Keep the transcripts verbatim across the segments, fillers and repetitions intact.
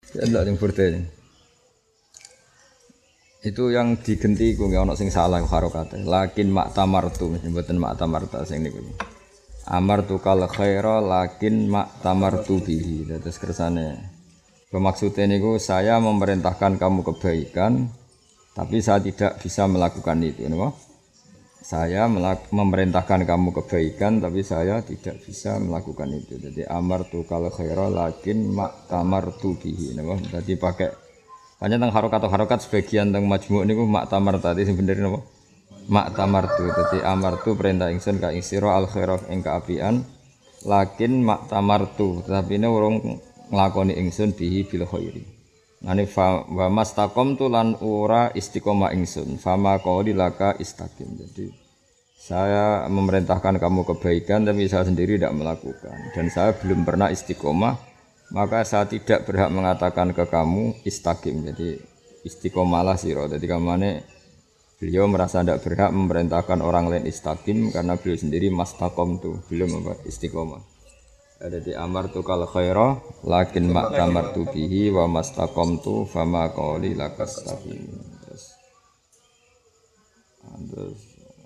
Enggak yang burdel. Itu yang digenti ku nggak ono sing salah harokate. Lakin mak tamartu mboten mak tamarta sing niku. Amartu kal khaira lakin mak tamartu bihi. Terus kersane. Maksudnya niku saya memerintahkan kamu kebaikan tapi saya tidak bisa melakukan itu, napa? Saya melak- memerintahkan kamu kebaikan tapi saya tidak bisa melakukan itu. Jadi amartu kal khaira lakin mak tamartu bihi, napa? Jadi pakai hanya tentang harokat-harokat sebagian tentang majmuk niku maktamar tadi sing bener napa? Maktamartu. Dadi amartu perintah ingsun ka ing sira al khairah ing kaapian lakin maktamartu tetapi ne urung nglakoni ingsun bihi bil khairi. Ngene fa wa mastaqamtu lan ora istiqomah ingsun. Fama qauli laka istaqim. Jadi saya memerintahkan kamu kebaikan tapi saya sendiri tidak melakukan dan saya belum pernah istiqomah. Maka saya tidak berhak mengatakan ke kamu istaqim. Jadi istiqomalah sira. Jadi kamane beliau merasa tidak berhak memerintahkan orang lain istaqim karena beliau sendiri mastaqom tu belum apa istiqomah. Jadi amartu kal khaira lakin mak tamartu bihi wa mastaqamtu fama qawli lakastaqim. Terus terus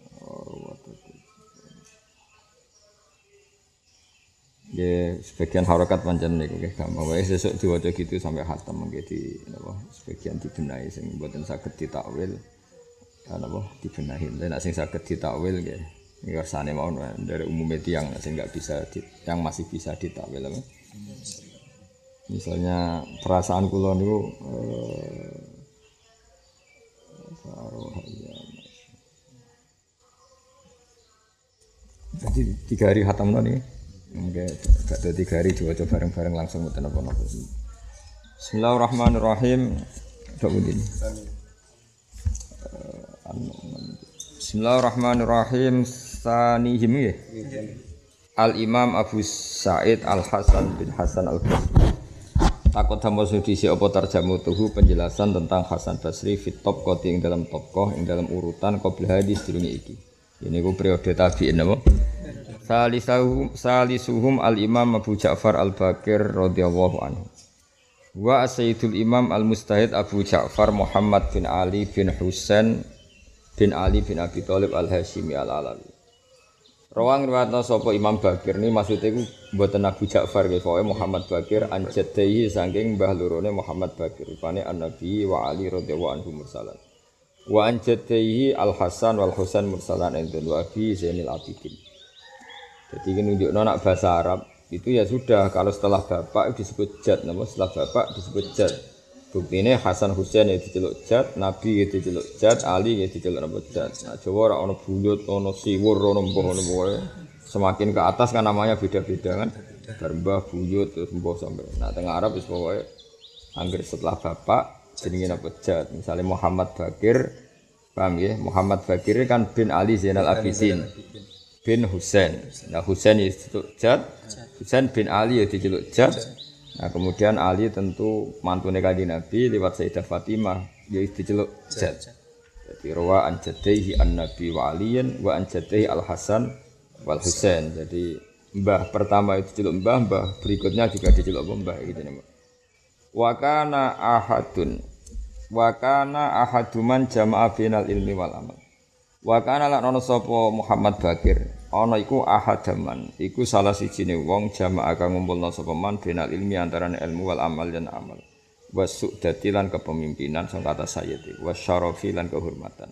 ya sebagian harokat pancen niku nggih gampang wae sesuk diwaca gitu sampai khatam mengke di napa sebagian dibenahi sing mboten saged ditakwil napa dibenahi nek sing saged ditakwil nggih iki kersane mawon dari umume tiyang sing enggak bisa di, yang masih bisa ditakwil apa misalnya perasaan kula niku eh, jadi tiga hari khatam nih Oke, gak ada tiga hari diwaca bareng-bareng langsung mboten apa-apa. Bismillahirrahmanirrahim. Dawudin. Bismillahirrahmanirrahim. Sanihim ya. Al-Imam Abu Sa'id Al-Hasan bin Hasan Al-Basri. Takut hamba sudisi apa tarjamu tuhu penjelasan tentang Hasan Basri fit tabqati ing dalam tabqah ing dalam urutan qabla hadis durunge iki. Ini ku periode tabi'in apa? Salisuhum salisuhum al-Imam Abu Ja'far Al-Baqir radhiyallahu anhu. Wa Sayyidul Imam Al-Mustahid Abu Ja'far Muhammad bin Ali bin Husain bin Ali bin Abi Thalib Al-Hashimi Al-Alawi. Rawang riwayatna sapa Imam Baqir ni maksude iku mboten Abu Ja'far nggih pokoke Muhammad Baqir an jaddihi saking mbah lorone Muhammad Baqir rupane An-Nabi wa Ali radhiyallahu anhu mursalan. Wa an jaddihi Al-Hasan wal Husain mursalan indun wa fi Zainil Abidin. Jadi ini nunjukno anak bahasa Arab itu ya sudah kalau setelah bapak disebut jad, nama setelah bapak disebut jad. Bukti ini Hasan Husain ya diceluk jad, Nabi ya diceluk jad, Ali ya diceluk nama jad. Nah Jawa ora ono buyut, ono siwur, ono mbah, ono mbah. Semakin ke atas kan namanya beda-beda kan. Barbah, buyut, terus mbah sampai. Nah tengah Arab is pokoknya angger setelah bapak jenenge nama jad. Misalnya Muhammad Baqir, paham ya? Muhammad Baqir kan bin Ali Zainal Abidin. Bin Husain. Nah Husain itu jad, Husain bin Ali ya diceluk jad. Nah kemudian Ali tentu mantune Kanjeng Nabi lewat Sayyidah Fatimah ya diceluk jad. Jadi rawa an jaddihi an-Nabi wa Aliyin wa an jaddihi Al-Hasan wal Husain. Jadi mbah pertama itu diceluk mbah, mbah berikutnya juga diceluk mbah gitu nih. Wa kana ahadun wa kana ahaduman jama'a bainal ilmi wal amal. Wa kana lan ana sapa Muhammad Baqir ana iku ahadaman iku salah sijine wong jamaah kang ngumpulna sapa man benal ilmi antarané ilmu wal amal lan amal wasudati lan kepemimpinan sang kata sayyid wasyarafi lan kehormatan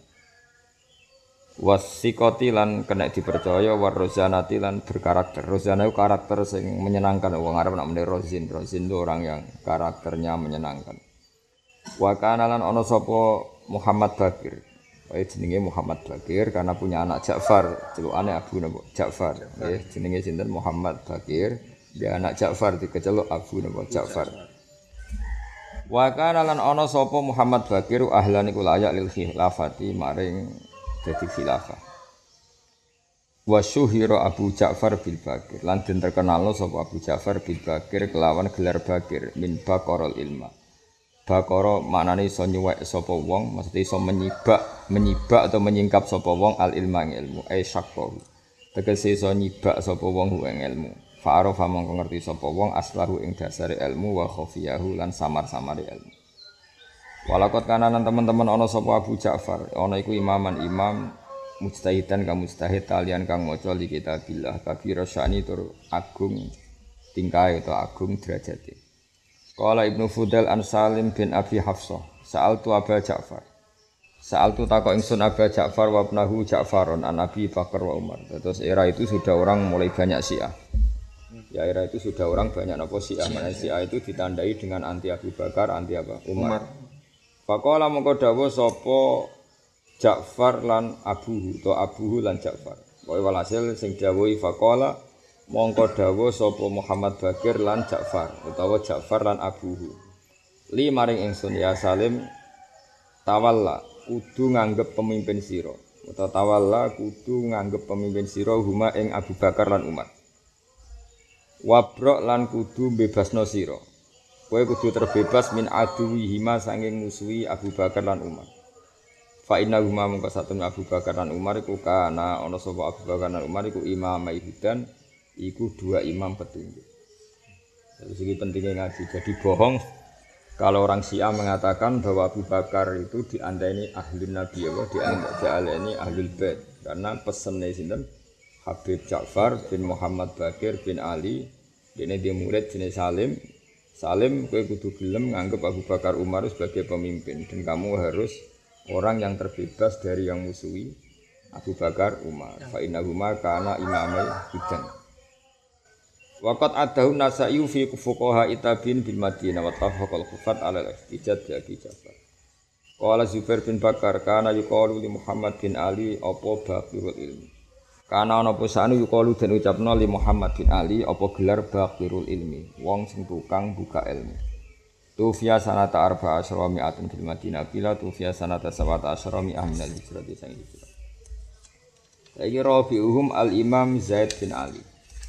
wasiqati lan kena dipercaya warozanati lan berkarakter rozana itu karakter sing menyenangkan wong Arab namane rozin rozin itu orang yang karakternya menyenangkan wa kana lan ana sapa Muhammad Baqir Wae jenenge Muhammad Baqir karena punya anak Ja'far, celukane Abu Nabi Ja'far. Nggih, jenenge sinten Muhammad Baqir, dia anak Ja'far dikeceluk Abu Nabi Ja'far. Wa kana lan ana sapa Muhammad Baqir ahlan iku layak lil khilafati maring dadi khilafah. Wa syuhira Abu Ja'far bil Baqir, lan den terkenal sapa Abu Ja'far bil Baqir kelawan gelar Baqir min baqarul ilma. Bakara maknane iso nyuwek sapa wong, maksudnya iso menyibak, menyibak atau menyingkap sapa wong al ilma ing ilmu, ai syaqqa. Tegese iso nyibak sapa wong ing ilmu. Fa'arafa mongko ngerti sapa wong aslahu ing dasare ilmu wa khafiyahu lan samar-samare ilmu. Walakot kananan teman-teman ana sapa Abu Ja'far, ana iku imaman imam mujtahidan kang mujtahid talian kang maca li kitabillah kabira sya'ni tur agung tingkae utawa agung derajate. Qala Ibnu Fudail an Salim bin Abi Hafsah, sa'altu Abu Ja'far. Sa'altu takok ingsun Abu Ja'far wa ibnahu Ja'farun an Abi Bakar wa Umar. Terus era itu sudah orang mulai banyak Syiah. Ya era itu sudah orang banyak apa Syiah. Mana Syiah itu ditandai dengan anti Abu Bakar, anti apa? Umar. Faqala mongko dawuh sapa Ja'far lan Abuhu to Abuhu lan Ja'far. Pokoke walhasil sing dawuhi faqala mongko dawuh sapa Muhammad Bakir lan Ja'far utawa Ja'far lan Abuhu. Li maring ingsun ya Salim tawalla kudu nganggep pemimpin sira. Utawa tawalla kudu nganggep pemimpin sira huma ing Abu Bakar lan Umar. Wabrok lan kudu bebasno sira. Kowe kudu terbebas min aduwihima sanging musuhi Abu Bakar lan Umar. Fa inna huma mungko satun Abu Bakar lan Umar iku kana ana sapa Abu Bakar lan Umar iku imamai hudan, iku dua imam petunjuk. Jadi segi pentingnya ngaji. Jadi bohong kalau orang Syiah mengatakan bahwa Abu Bakar itu diandai ahli Nabi Allah, diandai ahli bait karena pesennya sinten Habib Ja'far bin Muhammad Bakir bin Ali, dene dia murid jenis Salim. Salim kowe kudu gelem nganggep Abu Bakar Umar sebagai pemimpin dan kamu harus orang yang terbebas dari yang musuhi Abu Bakar Umar. Fa innahuma kana imamai hudan. Waqat adahu Nasa'i fi fuqaha itabin bil Madinah wa tafaqal khufat ala al-ihtijaj bi Abi Ja'far. Qala Zubair bin Bakar kana yuqalu li Muhammad bin Ali apa baqirul ilmi. Kana ana posane yuqalu den ucapno li Muhammad bin Ali apa gelar baqirul ilmi, wong sing tukang buka ilmu. Tufiya sanata arba'a asyra mi'atin fil Madinah bila tufiya sanata sab'ata asyra mi'ah min al-hijrah di sang hijrah. Saiki rabi'uhum al-Imam Zaid bin Ali.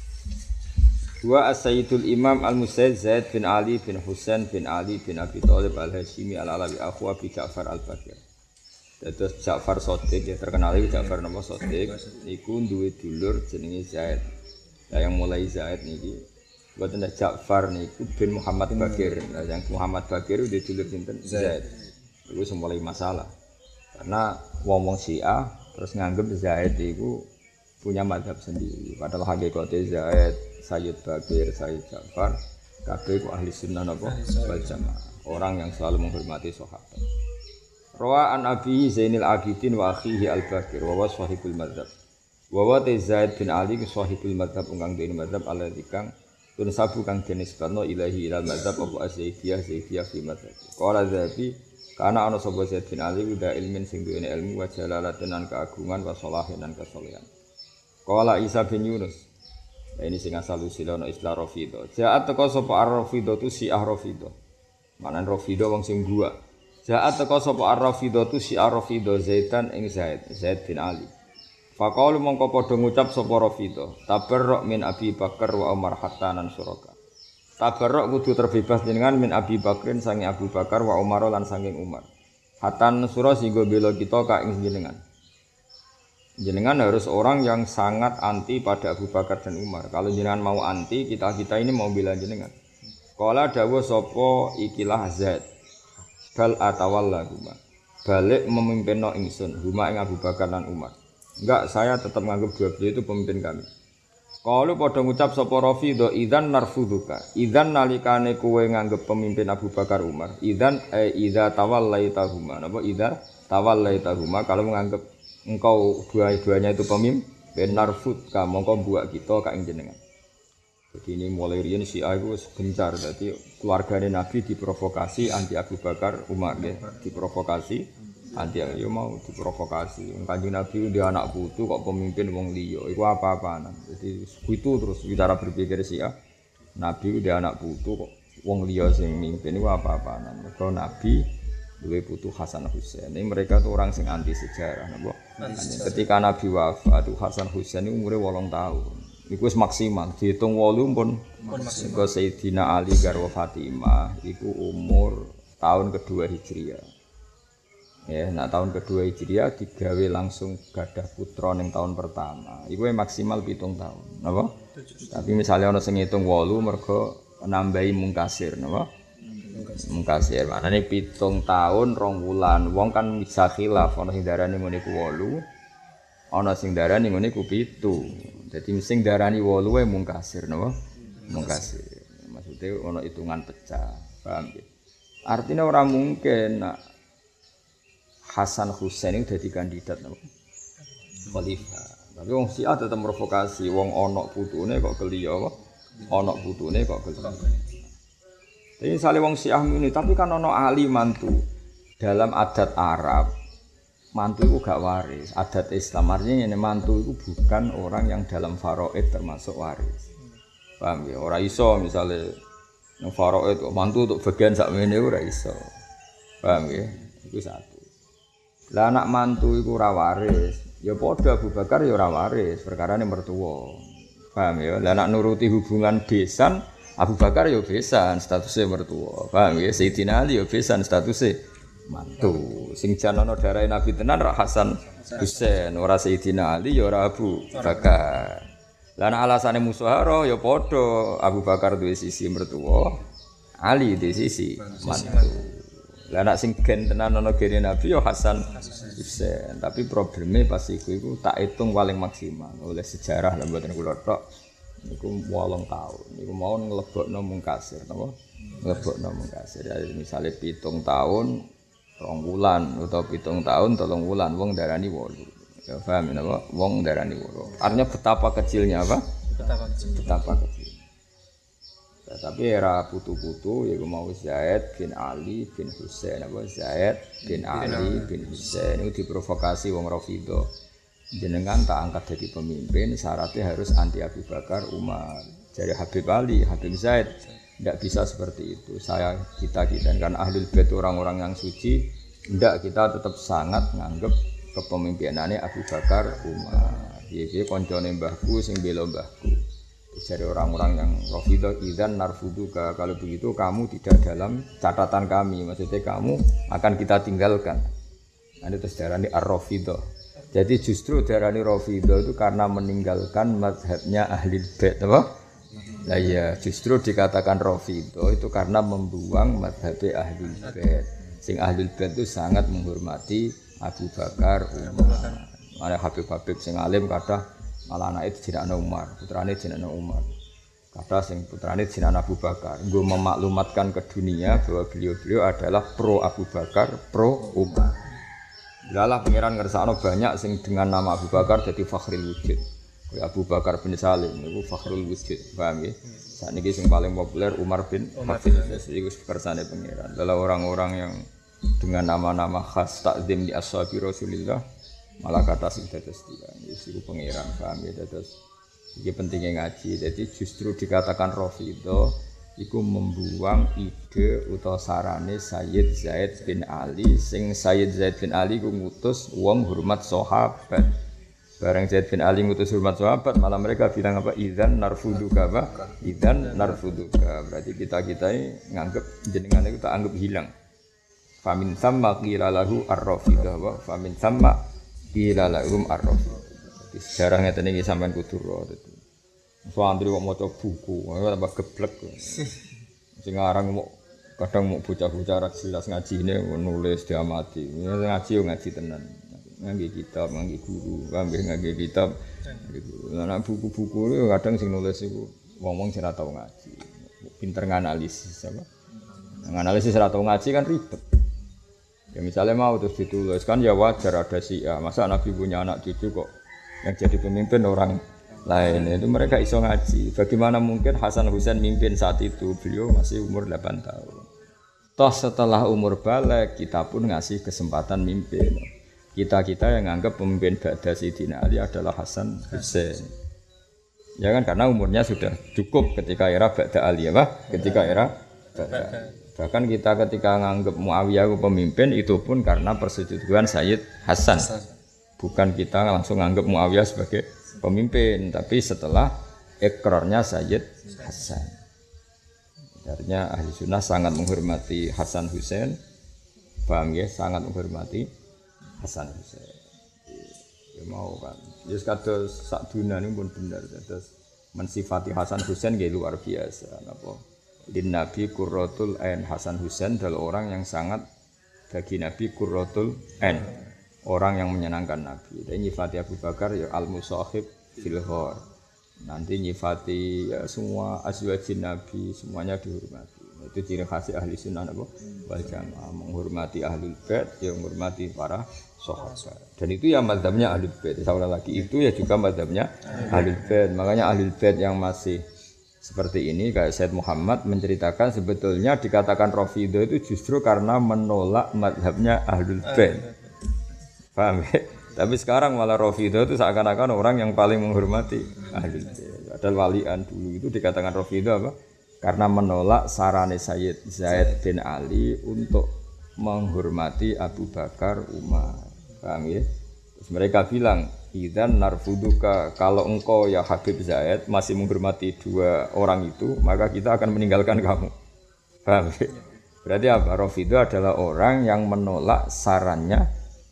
Dua as-Sayyidul Imam al-Musayyid Zaid bin Ali bin Husain bin Ali bin Abi Thalib al-Hashimi al-Alawi akhu Abi Ja'far al-Bakir. Dados Ja'far Shadiq ya terkenal iki Ja'far nama Shadiq niku duwe dulur jenenge Zaid. Lah yang mulai Zaid niki mboten Ja'far niku bin Muhammad Bakir. Nah yang Muhammad Bakir duwe dulur sinten Zaid. Iku semulai masalah. Karena wong-wong Syiah terus nganggep Zaid iku punya mazhab sendiri. Padahal hakikate Zaid, Sayyid Bakir, Sayyid Ja'far kabeh ku ahli sunnah napa wal jamaah. Orang yang selalu menghormati sahabat. Rawa an Abi Zainil Abidin wa akhihi Al-Bakir wa sahibul madzhab. Wa wa Zaid bin Ali ku sahibul madzhab ungkang dene madzhab alladzi kang tun sabu kang dinisbatno ilahi ilal madzhab apa asyidiyah syidiyah fi madzhab. Qala Zabi kana ana sapa Zaid bin Ali uda ilmin sing duwe ilmu wa jalalatin lan keagungan wa sholahin lan kesolehan. Qala Isa bin Yunus. Nah, ini sing asal usulane istilah Rafidho. Ja'at teko sapa Ar-Rafidho tu Syiah Rafidho. Manan Rafidho wong sing gua. Ja'at teko sapa Ar-Rafidho tu Syiah Rafidho Zaidan ing Zaid, Zaid bin Ali. Faqalu mongko padha ngucap sapa Rafidho, tabarruk min Abi Bakar wa Umar hatta nan suraka. Tabarruk kudu terbebas jenengan min Abi Bakrin sange Abu Bakar wa Umar lan sanging Umar. Hatta sura singgo bela kita ka ing jenengan. Jenengan harus orang yang sangat anti pada Abu Bakar dan Umar. Kalau jenengan mau anti, kita-kita ini mau bela jenengan. Qala dawuh sapa ikilah Zaid. Bal atawalla huma. Balik memimpinno ingsun huma ing Abu Bakar dan Umar. Enggak, saya tetap menganggap dua beliau itu pemimpin kami. Kalau padha ngucap sapa Rafidho idzan narfuduka. Idzan nalikane kowe nganggep pemimpin Abu Bakar Umar. Idzan eh idza tawallaita huma. Napa idza tawallaita huma kalau menganggap engkau dua-duanya itu pemimpin narfud ka mongko buak kita ka ing jenengan. Jadi ini mulai riyen Syiah iku wis gencar dadi keluargane Nabi diprovokasi anti Abu Bakar Umar nggih, diprovokasi anti yo mau diprovokasi. Kanjeng Nabi dia anak putu kok pemimpin wong liya, iku apa-apaan. Jadi itu terus cara berpikir Syiah. Nabi dia anak putu kok wong liya sing mimpin iku apa-apaan. Mergo Nabi duwe putu Hasan Husain. Ini mereka tuh orang sing anti sejarah, napa? Ketika Nabi wafat, Hasan Husain ini umure wolong tahun. Iku wis maksimal, dihitung wolu pun maksimal. Sayyidina Ali garwa Fatimah iku umur tahun kedua Hijriah. Ya, nah tahun kedua Hijriah digawe langsung gadah putra ning tahun pertama. Iku maksimal pitung tahun, napa? Tapi misalnya ana sing ngitung wolu mergo nambahi mungkasir napa? Mungkasir. Maknane pitung tahun rong wulan. Wong kan bisa khilaf ana sing darani ngene iku wolu, ana sing darani ngene iku pitu. Dadi sing darani wolu wae mungkasir napa? Mungkasir. Maksudnya ana hitungan pecah. Paham ya? Artinya orang mungkin nak Hasan Husain itu jadi kandidat napa? Khalifah. Tapi wong Syiah tetep provokasi, wong ana putune kok geli apa? Ana putune kok geli. Tapi misalnya wong Syiah ini, tapi kan ana ahli mantu. Dalam adat Arab, mantu itu gak waris. Adat Islam artinya ini mantu itu bukan orang yang dalam faraid termasuk waris. Paham ya? Ora iso misalnya yang faraid mantu untuk bagian sakmene ora iso. Paham ya? Itu satu. Lah anak mantu iku ora waris, ya padha Abu Bakar ya ora waris, perkarane mertua. Paham ya? Lah anak nuruti hubungan besan, Abu Bakar ya besan, statusnya mertua. Paham ya? Sayyidina Ali ya besan, statusnya mantu. Sing jan ana darahe Nabi tenan ra Hasan Husain, ora Sayyidina Ali ya ora Abu Bakar. Lah anak alasane musuhara ya padha, Abu Bakar duwe sisi mertua, Ali duwe sisi mantu. Lah nak sing gen tenan ana gene Nabi ya Hasan Husain, tapi probleme pas iku iku tak hitung paling maksimal oleh sejarah lan mboten kula tok niku wolong taun. Niku mau nglebokno mungkasir napa? Nglebokno mungkasir. Ya misale pitung taun, rong wulan utawa pitung taun, telung wulan wong darani wolu. Ya paham napa? Wong darani wolu. Artinya betapa kecilnya apa? Betapa kecil. Betapa kecil. Ya, tapi era putu-putu ya mau Zaid bin Ali bin Husain apa Zaid bin Ali bin Husain itu diprovokasi wong Rafidhah. Jenengan tak angkat jadi pemimpin syaratnya harus anti Abu Bakar Umar. Jadi Habib Ali, Habib Zaid tidak bisa seperti itu. Saya kita kita kan ahlul bait orang-orang yang suci, tidak kita tetap sangat nganggep kepemimpinannya Abu Bakar Umar. Piye-piye koncone mbahku sing bela mbahku. Dari orang-orang yang Rafidhah idzan narfuduka, kalau begitu kamu tidak dalam catatan kami, maksudnya kamu akan kita tinggalkan. Ini terus darani ar-Rafidhah. Jadi justru darani Rafidhah itu karena meninggalkan mazhabnya ahli bait, apa? Nah ya justru dikatakan Rafidhah itu karena membuang mazhabnya ahli bait. Sing ahli bait itu sangat menghormati Abu Bakar Umar. Ada Habib-habib sing alim kata malah anak itu jenenge Umar, putrane jenenge Umar. Kata sing putrane jenenge Abu Bakar. Nggo memaklumatkan ke dunia bahwa beliau-beliau adalah pro Abu Bakar, pro Umar. Lalah pangeran ngersakno banyak sing dengan nama Abu Bakar jadi fakhrul wujud. Kayak Abu Bakar bin Salim niku fakhrul wujud, paham nggih? Sakniki sing paling populer Umar bin Khattab. Iku kersane pangeran. Lalah orang-orang yang dengan nama-nama khas takzim di ashabi Rasulillah malah kata sing dados tiyang iku pangeran, paham ya, dados iki pentingnya ngaji. Jadi justru dikatakan Rafidhah iku membuang ide utawa sarane Sayyid Zaid bin Ali, sing Sayyid Zaid bin Ali ku ngutus wong hormat sahabat. Bareng Zaid bin Ali ngutus hormat sahabat, malah mereka bilang apa? Idzan narfuduka apa? Idzan narfuduka. Berarti kita-kita ini nganggep jenengan itu tak anggap hilang. Famin thamma qila lahu ar-Rafidhah wa famin thamma qila lahum ar-Rafidhah. Sejarah ngeten iki sampean kudu ro. Santri kok maca buku, tambah geblek. Sing aran mau kadang mau bocah-bocah ra jelas ngajine nulis diamati. Ngaji yo ngaji tenan. Ngangge kitab, ngangge guru, ngangge ngangge kitab. Nah, buku-buku itu kadang sing nulis iku wong-wong sing ora tau ngaji. Pinter nganalisis apa? Nganalisis ora tau ngaji kan ribet. Ya misalnya mau terus ditulis kan ya wajar ada Syiah. Masa Nabi punya anak cucu kok yang jadi pemimpin orang lain, itu mereka iso ngaji. Bagaimana mungkin Hasan Husain mimpin saat itu, beliau masih umur delapan tahun. Toh setelah umur balik kita pun ngasih kesempatan mimpin. Kita-kita yang anggap pemimpin ba'da Sayyidina Ali adalah Hasan Husain. Ya kan karena umurnya sudah cukup ketika era ba'da Ali apa? Ketika era ba'da. Bahkan kita ketika menganggap Muawiyah pemimpin itu pun karena persetujuan Sayyid Hasan. Bukan kita langsung menganggap Muawiyah sebagai pemimpin, tapi setelah ikrarnya Sayyid Hasan. Artinya ahli sunnah sangat menghormati Hasan Husain. Paham ya? Sangat menghormati Hasan Husain. Ya mau kan. Ya kados sak dunia ini pun benar. Kados mensifati Hasan Husain nggih luar biasa napa. Din Nabi Qurratul Ain, Hasan Husain adalah orang yang sangat bagi Nabi Qurratul Ain, orang yang menyenangkan Nabi. Dan nyifati Abu Bakar ya al-musahib fil ghar. Nanti nyifati ya semua azwajin Nabi semuanya dihormati. Itu ciri khas ahli sunnah apa? Wal jamaah, menghormati ahlul bait, ya menghormati para sahabat. Dan itu ya mazhabnya ahlul bait. Sekali lagi itu ya juga mazhabnya ahlul bait. Makanya ahlul bait yang masih seperti ini kayak Said Muhammad menceritakan sebetulnya dikatakan Rafidhah itu justru karena menolak mazhabnya ahlul bait. Paham ya? Tapi sekarang malah Rafidhah itu seakan-akan orang yang paling menghormati ahlul bait. Padahal walian dulu itu dikatakan Rafidhah apa? Karena menolak sarane Sayyid Zaid bin Ali untuk menghormati Abu Bakar Umar. Paham ya? Terus mereka bilang, "Idzan narfuduka, kalau engkau ya Habib Zaid masih menghormati dua orang itu, maka kita akan meninggalkan kamu." Paham ya? Berarti apa? Rafidhah adalah orang yang menolak sarannya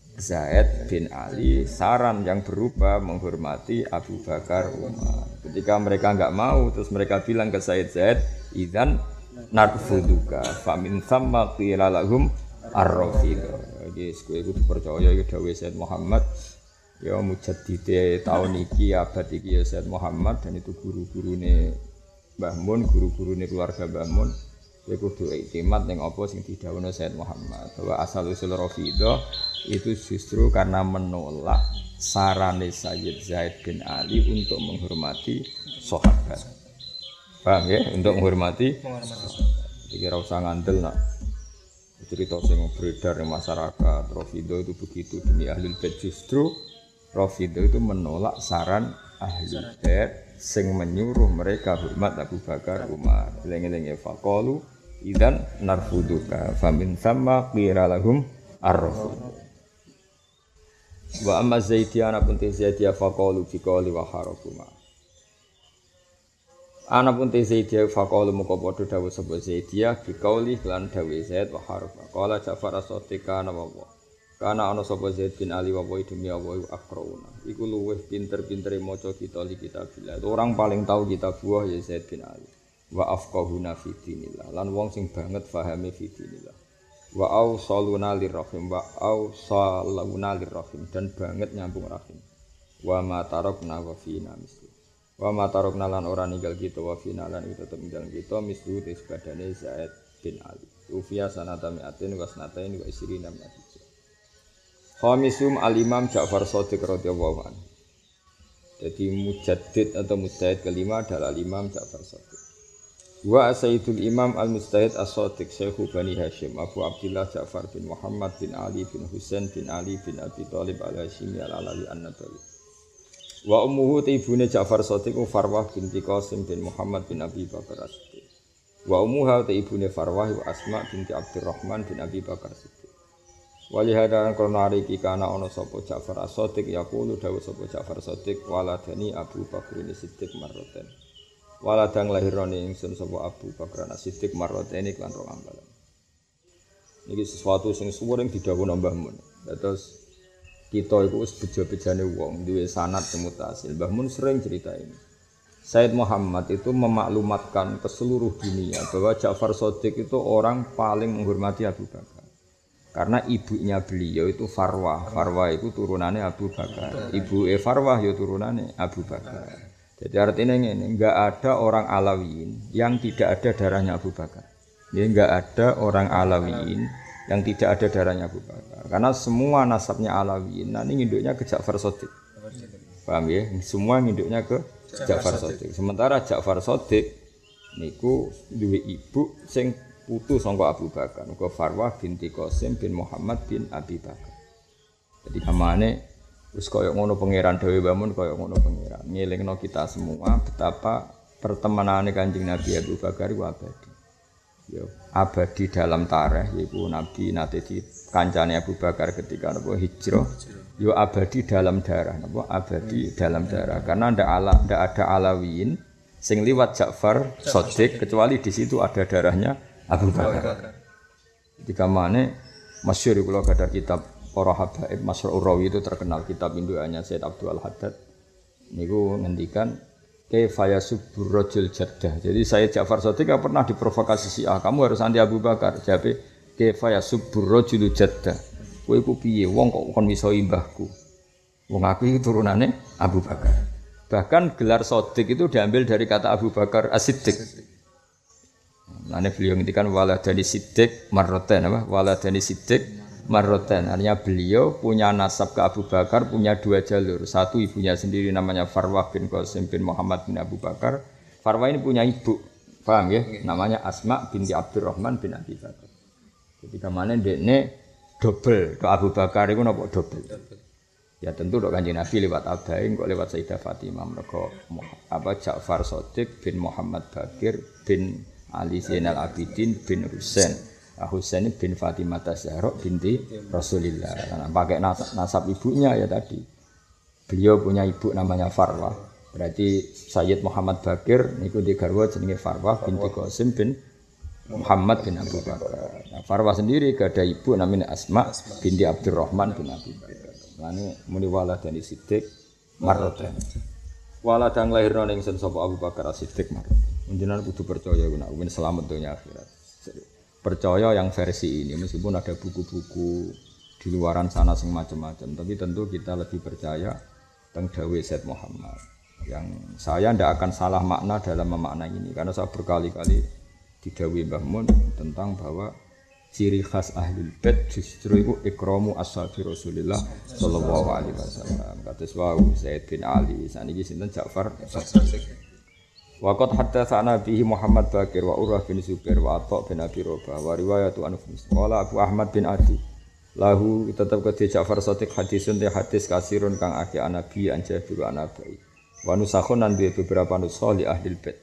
Zaid bin Ali, saran yang berubah menghormati Abu Bakar Umar. Ketika mereka enggak mau, terus mereka bilang ke Sayyid Zaid, "Idzan narfuduka, famin thamma qila lahum ar-Rafidhah." Guys, kowe kudu percaya iki dawuh Sayyid Muhammad. Ya mujaddid tahun iki abad iki ya Sayyid Muhammad, dan itu guru-gurune Mbah Mun, guru-gurune keluarga Mbah Mun. Kowe kudu iktimat ning apa sing didhawuhna Sayyid Muhammad, bahwa asal usul Rafidhah itu justru karena menolak sarane Sayyid Zaid bin Ali untuk menghormati sahabat. Paham ya? Untuk menghormati sahabat. Iki ora usah ngandel nak cerita sing beredar di masyarakat. Rafidhah itu begitu demi ahlul bait. Justru Rafidhah itu menolak saran ahlul bait sing menyuruh mereka hormat Abu Bakar Umar. Eling-eling ya faqalu idzan narfuduka famin thamma qira lahum ar-rafid. Wa amma Zaidiyah ana pun Zaidiyah faqalu fi qawli wa harakuma. Ana pun Zaidiyah faqalu moko padha dawuh sapa Zaidiyah fi qawli lan dawuh Zaid wa harakuma. Qala Ja'far as-Sadiqa ana wa kana ana sapa Zaid bin Ali wa demi Allah akrauna. Iku luweh pinter-pintere maca kitab kitabillah. Orang paling tahu kitab buah ya Zaid bin Ali. Wa afqahuna fi dinillah. Lan wong sing banget pahame fi dinillah. Wa ausaluna lirrahim wa ausaluna lirrahim, dan banget nyambung rahim. Wa ma tarakna wa fina mislu. Wa ma tarakna lan ora ninggal kita wa fina lan kita tetep ninggal kita mislu tes badane Zaid bin Ali. Ufia sanata mi'atin wa sanatain wa isrina mi'atin. Khamisum al-Imam Ja'far Shadiq radhiyallahu anhu. Jadi mujaddid atau mujtahid kelima adalah Imam Ja'far Shadiq. Wa Sayyidul Imam Al-Mustahid As-Shadiq Syekhu Bani Hashim Abu Abdullah Ja'far bin Muhammad bin Ali bin Husain bin Ali bin Abi Thalib al-Hashimi al-Alawi an-Nabawi. Wa ummuhu ibune Ja'far Shadiq Farwah binti Qasim bin Muhammad bin Abi Bakar As-Siddiq. Wa ummuha ibune Farwah wa Asma binti Abdurrahman bin Abi Bakar As-Siddiq. Wali hadaran krono iki kana ana sapa Ja'far As-Shadiq yaqulu dawuh sapa Ja'far Shadiq waladani Abu Bakar As-Siddiq marratan. Waladang lahirane ingsun sapa Abu Bakar As-Siddiq marrataini kan rong ambalan. Niki sesuatu sing suwung didhawuhna Mbah Mun. Terus kita iku wis bejo-bejane wong duwe sanad mutasil. Mbah Mun sering cerita ini. Said Muhammad itu memaklumatkan ke seluruh dunia bahwa Ja'far Shadiq itu orang paling menghormati Abu Bakar. Karena ibunya beliau itu Farwah. Farwah itu turunannya Abu Bakar. Ibu e Farwah ya turunannya Abu Bakar. Jadi artinya ini, enggak ada orang Alawiyin yang tidak ada darahnya Abu Bakar. Jadi enggak ada orang Alawiyin yang tidak ada darahnya Abu Bakar. Karena semua nasabnya Alawiyin, nah ini nginduknya ke Ja'far Shadiq. Paham ya? Semua nginduknya ke Ja'far Shadiq. Sementara Ja'far Shadiq niku duwe ibu sing putu sangka Abu Bakar. Niku Farwah binti Qasim bin Muhammad bin Abi Bakar. Jadi namanya wis kaya ngono pangeran dhewe bangun kaya ngono pangeran. Ngelingno kita semua betapa pertemanane Kanjeng Nabi Abu Bakar iku abadi. Yo, abadi dalam tarikh yaiku Nabi nate di kancane Abu Bakar ketika napa hijrah. Yo abadi dalam darah napa abadi dalam darah. Karena ndak ala ndak ada Alawiyin sing liwat Ja'far Shadiq kecuali di situ ada darahnya Abu Bakar. Ketika mane masyhur kula gadah kitab Para Habaib Masrur Rawi itu terkenal kitab indukannya Said Abdul Haddad. Niku ngendikan kaifa yasubbur rajul jaddah. Jadi saya Ja'far Shadiq pernah diprovokasi Syiah, kamu harus anti Abu Bakar. Jabe kaifa yasubbur rajul jaddah. Kowe iku piye wong kok kon iso imbahku. Wong aku iki turunane Abu Bakar. Bahkan gelar Shadiq itu diambil dari kata Abu Bakar As-Siddiq. Nah, beliau ngintikan waladani Siddiq marroten apa? Waladani Siddiq marroten. Artinya beliau punya nasab ke Abu Bakar, punya dua jalur. Satu ibunya sendiri namanya Farwah bin Qasim bin Muhammad bin Abu Bakar. Farwah ini punya ibu, paham ya? Namanya Asma binti Abdurrahman bin Abi Bakar. Ketika mana dekne double ke Abu Bakar itu napa double. Ya tentu dok Kanjeng Nabi lewat Abdain kok lewat Sayyidah Fatimah mereka apa Ja'far Shadiq bin Muhammad Bakir bin Ali Zainal Abidin bin Husain. Husain bin Fatimah Zahra binti Rasulillah. Nah, pakai nasab, nasab ibunya ya tadi. Beliau punya ibu namanya Farwah. Berarti Sayyid Muhammad Bakir niku di garwa jenenge Farwah binti Qasim bin Muhammad bin Abu Bakar. Nah, Farwah sendiri gak ada ibu namanya Asma binti Abdurrahman bin Abi Bakar. Lani muni waladani Siddiq marroten. Waladang lahirna ning ingsun sapa Abu Bakar As-Siddiq marroten. Jenengan kudu percaya nek ben selamat dunia akhirat. Percaya yang versi ini meskipun ada buku-buku di luaran sana sing macam-macam, tapi tentu kita lebih percaya tentang dawuh Said Muhammad. Yang saya tidak akan salah makna dalam memaknai ini karena saya berkali-kali didhawuhi Mbah Mun tentang bahwa ciri khas ahlul bait justru itu ikramu ashabi Rasulillah sallallahu alaihi wasallam. Kados wau Zaid bin Ali, saniki sinten Ja'far Shadiq. Waqat haddatsana bihi Muhammad Bakir wa Urwah bin Zubair wa Atha bin Abi Rabah wa riwayatu an Qala Abu Ahmad bin Adi. Lahu tetap ke Ja'far Shadiq hadisun te hadis kasirun kang akeh anabi anja biru anabai. Wa nusakhun nan beberapa nusakh li ahlul bait.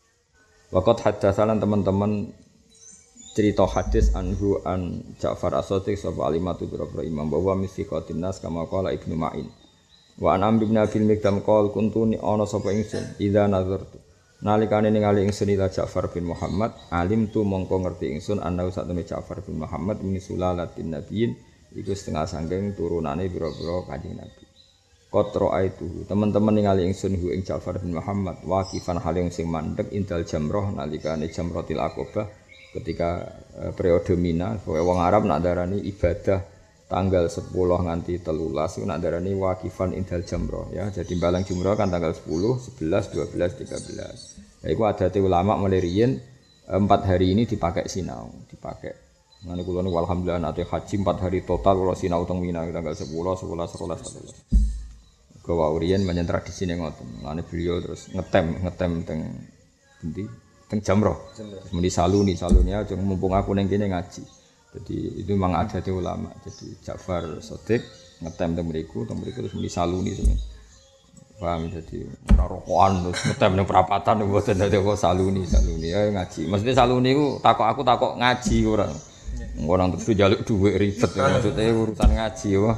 Waqat haddatsana teman-teman cerita hadis anhu an Ja'far As-Shadiq sapa alimatu biro-biro imam bahwa misiqatin nas kama qala Ibnu Ma'in wa an Amr bin Abil Mikdam qol kuntu ni ana sapa ingsun idza nazartu nalikane ningali ingsun ila Ja'far bin Muhammad alim tu mongko ngerti ingsun ana satune Ja'far bin Muhammad min sulalatin nabiyyin iku setengah sangking turunane biro-biro Kanjeng Nabi qatra aitu teman-teman ningali ingsun hu ing Ja'far bin Muhammad waqifan haling sing mandeg indal jamrah nalikane jamratil aqabah ketika uh, periode Mina, wong Arab nak darani ibadah tanggal sepuluh nganti telulas, nak darani waqifan indal jamrah ya. Jadi balang jumrah kan tanggal sepuluh, sebelas, dua belas, tiga belas. Ya iku adate ulama mulai riyen empat hari ini dipakai sinau, dipakai. Ngene kula niku alhamdulillah nate haji empat hari total kula sinau teng Mina tanggal sepuluh, sebelas, sebelas, sebelas. Kula riyen menyen tradisine ngoten. Ngene beliau terus ngetem, ngetem teng endi? Teng jamroh, muni saluni saluni aja mumpung aku neng kene ngaji. Jadi itu memang ada di ulama. Jadi Ja'far Shadiq ngetem teng mriku, teng mriku terus muni saluni semen. Paham jadi ora rokokan terus ngetem nang perapatan mboten dadi kok saluni saluni ayo ngaji. Maksudnya saluni ku takok aku takok ngaji ora. Ora terus njaluk dhuwit ribet maksudnya urusan ngaji wah.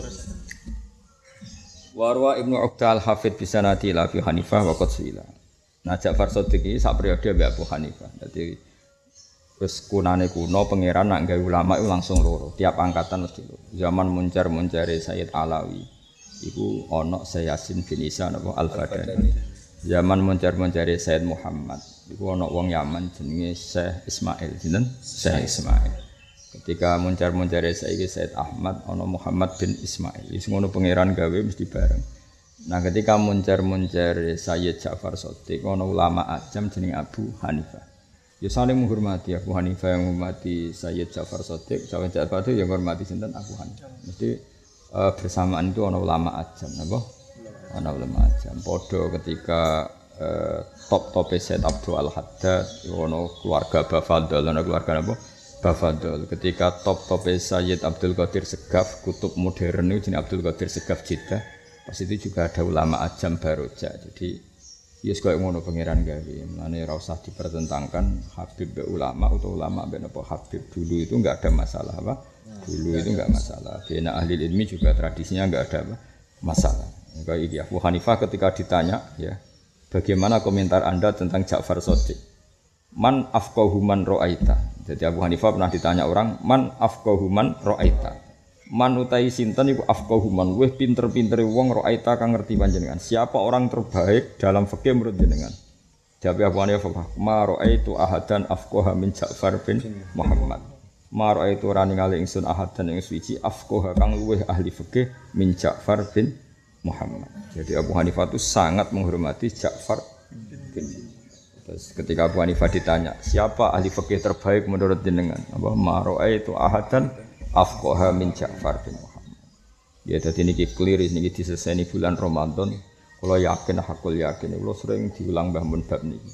Warwa Ibnu Uqdal Hafid bisanati la fi Hanifah wa Qatsila. Nah Ja'far Shadiq iki sak periode mbek Abu Hanifah. Dadi wis kunane kuno pangeran nak gawe ulama itu langsung loro. Tiap angkatan mesti loro. Zaman muncar-muncare Sayyid Alawi iku ana Sayyasin bin Isa napa Al-Badani. Zaman muncar-muncare Sayyid Muhammad iku ana wong Yaman jenenge Syekh Ismail, sinten? Syekh Ismail. Ketika muncar-muncare saiki Sayyid Ahmad ana Muhammad bin Ismail. Wis ngono pangeran gawe mesti bareng. Nah ketika muncar-muncar Sayyid Ja'far Shadiq ana ulama ajam jeneng Abu Hanifah. Ya saling menghormati Abu Hanifah yang menghormati Sayyid Ja'far Shadiq, Sayyid Ja'far itu yang menghormati sinten Abu Hanifah. Mesti uh, bersamaan itu ana ulama ajam napa? Ana ulama ajam. Padha ketika uh, top-tope Sayyid Abdul Al-Haddad ana keluarga Bafadl, ana keluarga napa? Bafadl. Ketika top-tope Sayyid Abdul Qadir Segaf, kutub modern itu jeneng Abdul Qadir Segaf Jeddah. Pas itu juga ada ulama ajam baroja. Jadi ya koyo ngono pangeran gawe. Mulane ora usah dipertentangkan Habib be ulama atau ulama be napa Habib. Dulu itu enggak ada masalah apa? Dulu itu enggak masalah. Bena ahli ilmi juga tradisinya enggak ada apa? Masalah. Kayak iki Abu Hanifah ketika ditanya ya, bagaimana komentar Anda tentang Ja'far Shadiq? Man afqahu man ra'aita. Jadi Abu Hanifah pernah ditanya orang, man afqahu man ra'aita. Man utai sinten iku afqahu man weh pinter-pintere wong ra'aita kang ngerti panjenengan. Siapa orang terbaik dalam fikih menurut jenengan? Jawab Abu Hanifah, ma ra'aitu ahadan afqaha min Ja'far bin Muhammad. Ma ra'aitu ora ningali ingsun ahadan ing suci afqaha kang luweh ahli fikih min Ja'far bin Muhammad. Jadi Abu Hanifah itu sangat menghormati Ja'far bin. Terus ketika Abu Hanifah ditanya, siapa ahli fikih terbaik menurut jenengan? Apa ma ra'aitu ahadan afqaha min Ja'far bin Muhammad. Ya dadi niki clear niki diseseni bulan Ramadan. Kula yakin hakul yakin kula sering diulang Mbah Mun bab niki.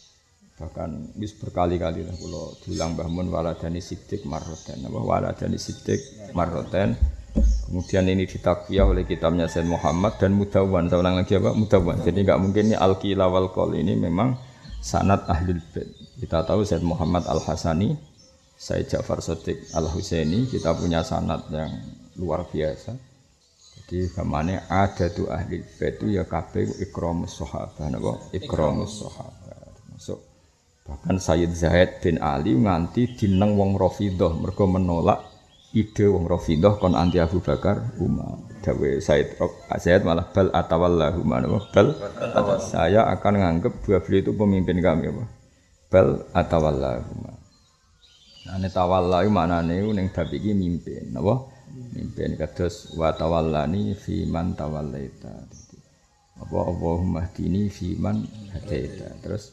Bahkan wis berkali-kali lah kula diulang Mbah Mun waladani Siddiq marroten. Apa waladani Siddiq marroten. Kemudian ini ditakwiyah oleh kitabnya Sayyid Muhammad dan Mudawwan. Saya ulang lagi apa? Mudawwan. Jadi enggak mungkin ini al-qila wal qaul ini memang sanad ahlul bait. Kita tahu Sayyid Muhammad Al-Hasani, Sayyid Ja'far Shadiq Al-Husaini, kita punya sanad yang luar biasa. Jadi gamane ada tu ahli bait itu ya kabeh ikramus sahabah napa? Ikramus sahabah. Masuk bahkan Sayyid Zaid bin Ali nganti dineng wong Rafidhah mergo menolak ide wong Rafidhah kon anti Abu Bakar Umar. Dawe Said Said malah bal atawallahu manwa bal atau saya akan menganggap dua beliau itu pemimpin kami apa bal atawallahu. Nah ne tawallahu maknane ning bab iki mimpin napa mimpin kados wa tawallani fi man tawallaita. Apa Allahumma hdini fi man hadaita. Terus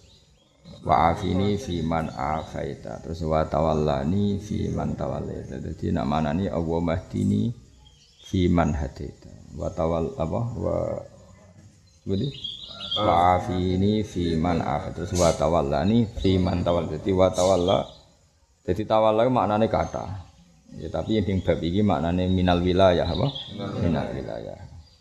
wa afini fi man afaita. Terus wa tawallani fi man tawallaita. Dadi nak manani Allahumma hdini fi man hadaita wa tawal apa wa budi wa afini fi man af terus wa tawallani fi man tawal dadi wa tawalla dadi tawalla maknane kata ya tapi yang bab iki maknane minal wilayah apa minal wilayah.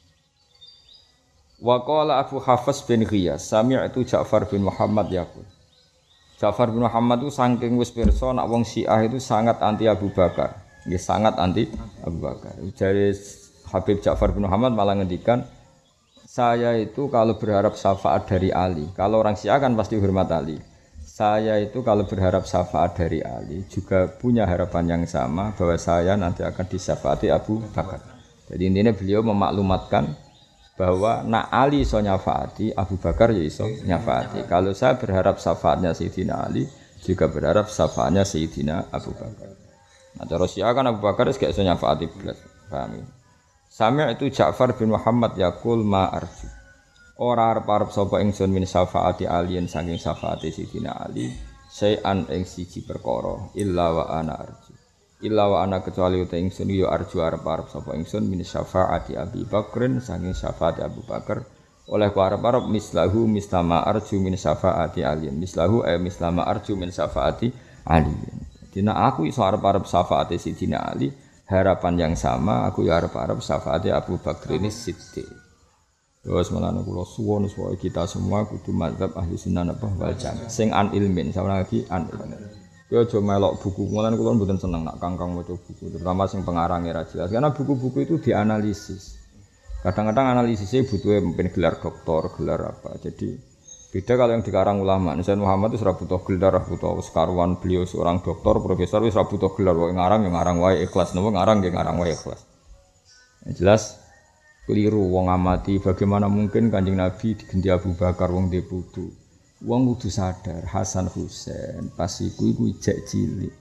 Wa qala Abu Hafs bin Ghiyas sami'tu Ja'far bin Muhammad yaqul Ja'far bin Muhammad itu saking wis pirsa nak wong Syiah itu sangat anti Abu Bakar. Dia sangat anti Abu Bakar. Dari Habib Ja'far bin Muhammad malah ngendikan, saya itu kalau berharap syafaat dari Ali, kalau orang Syiah kan pasti hormat Ali. Saya itu kalau berharap syafaat dari Ali juga punya harapan yang sama bahwa saya nanti akan disyafaati Abu Bakar. Jadi intinya beliau memaklumatkan bahwa nak Ali iso nyafaati, Abu Bakar ya iso nyafaati. Kalau saya berharap syafaatnya Sayyidina Ali, juga berharap syafaatnya Sayyidina Abu Bakar. Nah, cara Syiah kan Abu Bakar gak iso nyafaati blas. Paham ya? Sami' itu Ja'far bin Muhammad yaqul ma arju. Ora arep-arep sapa ingsun min syafaati aliyen saking syafaati Sayyidina Ali, sayan ing siji perkara illa wa ana arju. Illa wa ana kecuali uta ingsun yo arju arep-arep sapa ingsun min syafaati Abi Bakrin saking syafaati Abu Bakar. Oleh ku arep-arep mislahu mislama arju min syafaati aliyen. Mislahu ay mislama arju min syafaati aliyen. Dina aku iso arep-arep syafaate Sidina Ali, harapan yang sama aku ya arep-arep syafaate Abu Bakar ini Siddiq. Terus malah kula suwun supaya kita semua kudu mazhab ahli sunnah apa wal jamaah. Sing an ilmin, sama lagi an ilmin. Yo aja melok buku, mulan kula mboten seneng nak kangkang maca buku, terutama sing pengarangnya ra jelas. Karena buku-buku itu dianalisis. Kadang-kadang analisisnya butuh mungkin gelar doktor, gelar apa. Jadi beda kalau yang dikarang ulama. Sayyid Muhammad itu ora butuh gelar, ora butuh sekaruan beliau seorang doktor, profesor wis ora butuh gelar, wae ngarang yang ngarang wae ikhlas, napa ngarang nggih ngarang wae ikhlas. Yang jelas keliru wong amati bagaimana mungkin Kanjeng Nabi digenti Abu Bakar wong dhe putu. Wong kudu sadar Hasan Husain pas iku iku ijek cilik.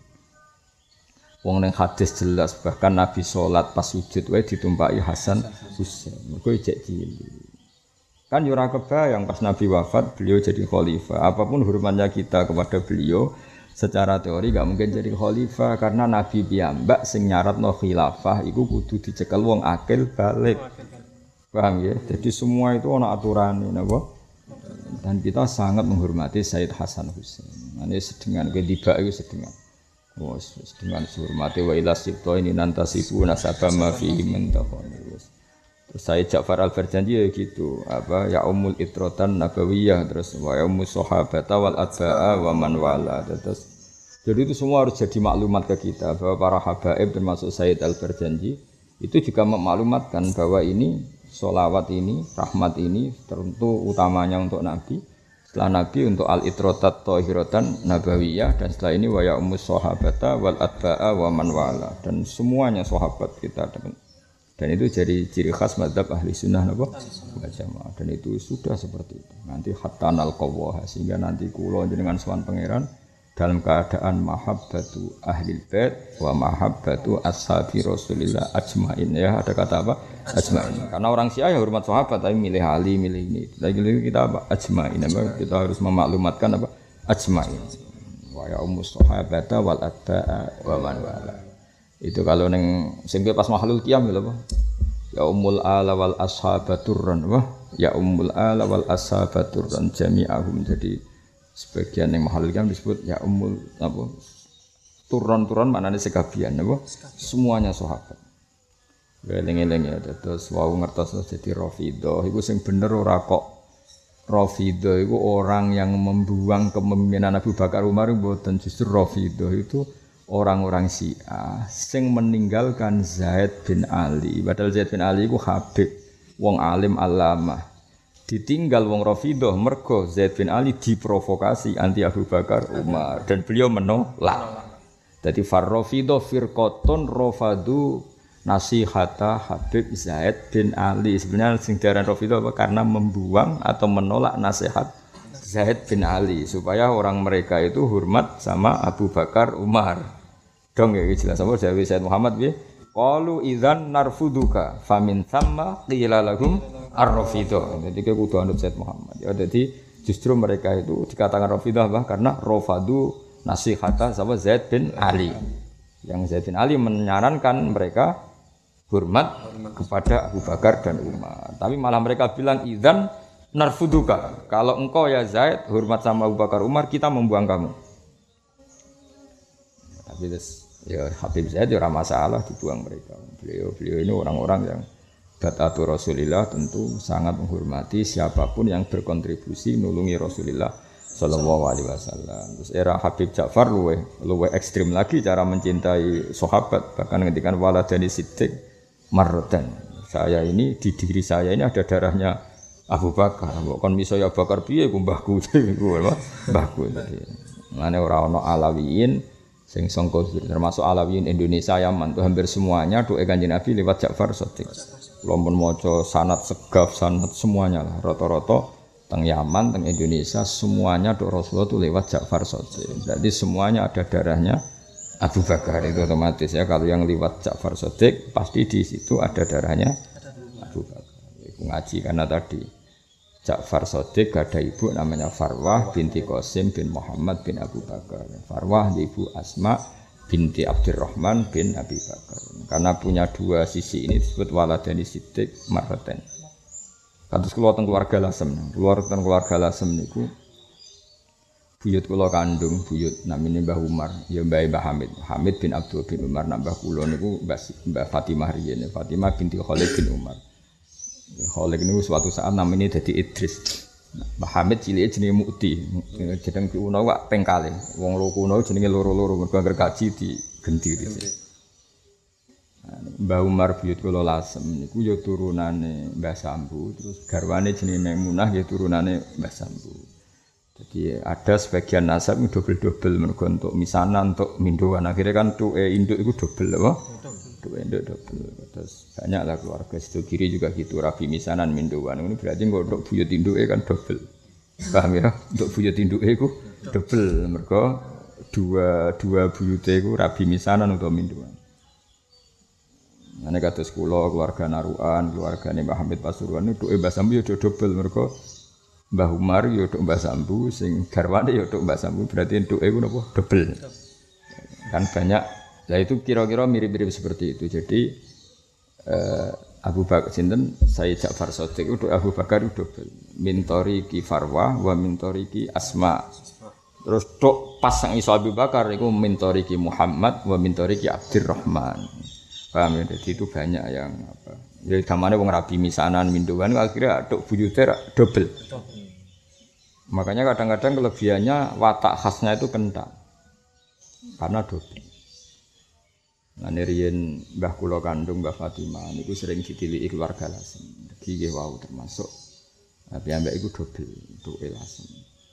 Wong ning hadis jelas bahkan Nabi salat pas sujud wae ditumpaki Hasan Husain. Mergo ijek cilik. Kan yura kebayang pas Nabi wafat beliau jadi khalifah. Apapun hormatnya kita kepada beliau, secara teori gak mungkin jadi khalifah karena Nabi piyambak sing nyaratno khilafah iku kudu dicekel wong akil balik. Paham ya? Jadi semua itu ana aturane napa? Dan kita sangat menghormati Sayyid Hasan Husain. Ane sedengan ke tiba iku sedengan. Oh, sedengan hormati wa ila sibto ini nantasifu nasaba ma fihi min taqani. Terus saya Ja'far Al-Barjanji ya gitu, apa ya umul itrotan nabawiyah terus wa ummus sahabata wal atba'a wa man wala. Terus jadi itu semua harus jadi maklumat ke kita bahwa para habaib termasuk Sayyid Al-Barjanji itu juga memaklumatkan bahwa ini sholawat ini, rahmat ini tentu utamanya untuk Nabi. Setelah Nabi untuk al-itrotat tohiratan nabawiyah dan setelah ini wa ya ummus sahabata wal atba'a wa man wala dan semuanya sahabat kita dan itu jadi ciri khas mazhab ahli sunnah napa jamaah dan itu sudah seperti itu nanti hatta nal qawwa sehingga nanti kula jenengan sowan pangeran dalam keadaan mahabbatu ahlil bait wa mahabbatu ashabi Rasulillah ajmain ya ada kata apa ajmain karena orang Syiah ya hormat sahabat tapi milih Ali milih ini lagi kita apa ajmain apa kita harus memaklumatkan apa ajmain wa ya ummus sahabata wal atba'a wa man wala itu kalau neng sing pas mahlul qiyam lho apa ya ummul ala wal ashabaturran wah ya ummul ala wal ashabaturran jami'ahum jadi sebagian yang mahal kan disebut ya umul apa turun-turun maknanya sekabian apa semuanya sahabat eling-eling ya terus wau ngertos jadi Rafidhah iku sing bener ora kok Rafidhah iku orang yang membuang kepemimpinan Abu Bakar Umar mboten justru Rafidhah itu orang-orang Syiah sing meninggalkan Zaid bin Ali padahal Zaid bin Ali iku habib wong alim alamah ditinggal wong Rafidhah mergo Zaid bin Ali diprovokasi anti Abu Bakar Umar dan beliau menolak. Jadi far Rafidhah firqatun rafadu nasihata Habib Zaid bin Ali. Sebenarnya sing diaran Rafidhah apa karena membuang atau menolak nasihat Zaid bin Ali supaya orang mereka itu hormat sama Abu Bakar Umar. Dong ya jelas sama Jawi Said Muhammad piye? Qalu idzan narfuduka famin thamma qila lahum ar-Rafidhah. Jadi ke kudu anut Said Muhammad. Ya jadi justru mereka itu dikatakan Rafidhah bah karena rafadu nasihata sama Zaid bin Ali. Yang Zaid bin Ali menyarankan mereka hormat kepada Abu Bakar dan Umar. Tapi malah mereka bilang idzan narfuduka. Kalau engkau ya Zaid hormat sama Abu Bakar Umar kita membuang kamu. Tapi das ya Habib Zaid ya ora masalah dibuang mereka. Beliau-beliau ini orang-orang yang Batatu Rasulillah tentu sangat menghormati siapapun yang berkontribusi nulungi Rasulillah Sallallahu Alaihi Wasallam. Terus era Habib Ja'far luwe luwe ekstrim lagi cara mencintai sahabat bahkan ketika waladani Siddiq marratan. Saya ini di diri saya ini ada darahnya Abu Bakar. Kon miso ya Abu Bakar piye ku mbahku iku mbahku. Mane ora ana Alawiyin sing sangka termasuk Alawiyin Indonesia Yaman tuh hampir semuanya doa Kanjeng Nabi lewat Ja'far Shadiq. Lampun maca sanad segaf sanad semuanya lah rata-rata teng Yaman teng Indonesia semuanya doa Rasulullah itu lewat Ja'far Shadiq. Jadi semuanya ada darahnya Abu Bakar itu otomatis ya kalau yang lewat Ja'far Shadiq pasti di situ ada darahnya Abu Bakar. Iku ngaji karena tadi Ja'far Shadiq ada ibu namanya Farwah binti Qasim bin Muhammad bin Abu Bakar. Farwah ibu Asma binti Abdurrahman bin Abi Bakar. Karena punya dua sisi ini disebut waladani Siddiq marratan. Kados kula teng keluarga Lasem, keluarga teng keluarga Lasem niku buyut kula kandung, buyut namine Mbah Umar, ya Mbah Mbah Hamid. Hamid bin Abdul bin Umar nambah kula niku Mbah Fatimah riyen, Fatimah binti Khalid bin Umar. Khalid niku suatu saat namanya dadi Idris. Mbah Hamid cilike jenenge Mukti. Jeneng kuno wak pengkale. Wong loro kuno jenenge loro-loro mergo angger kaji digenti dhisik. Mbah Umar buyut kula Lasem niku ya turunane Mbah Sambu, terus garwane jenenge Maimunah ya turunane Mbah Sambu. Jadi ada sebagian nasab double-double mergo untuk misanan untuk mindoan. Akhirnya kan tuke induk iku double apa? Tuke induk double. Terus banyaklah keluarga situ kiri juga gitu rabi misanan mindoan. Ini berarti kok untuk buyut induke kan double. Paham ya? Untuk buyut induke iku double mergo dua dua buyute iku rabi misanan utawa mindoan. Ane kados kula keluarga Naruan, keluargane Mbah Hamid Pasuruan niku duke Mbah Sambu ya double mergo Mbah Umar ya tok Mbah Sambu sing garwane ya tok Mbah Sambu berarti entuke ku napa double. Kan banyak. Lah itu kira-kira mirip-mirip seperti itu. Jadi eh, Abu Bakar sinten Sayyid Ja'far Shadiq itu Abu Bakar itu double. Mintori ki Farwah wa mintori ki Asma. Terus tok pas sang iso Abu Bakar iku mintori ki Muhammad wa mintori ki Abdurrahman. Paham ya? Jadi itu banyak yang apa? Jadi gamane wong rabi misanan mindoan akhirnya tok buyute double. Makanya kadang-kadang kelebihannya watak khasnya itu kental. Karena double. Nah riyen Mbah kula kandung Mbah Fatimah niku sering ditiliki keluarga Lasem. Iki nggih wau termasuk piyambak iku double, duke Lasem.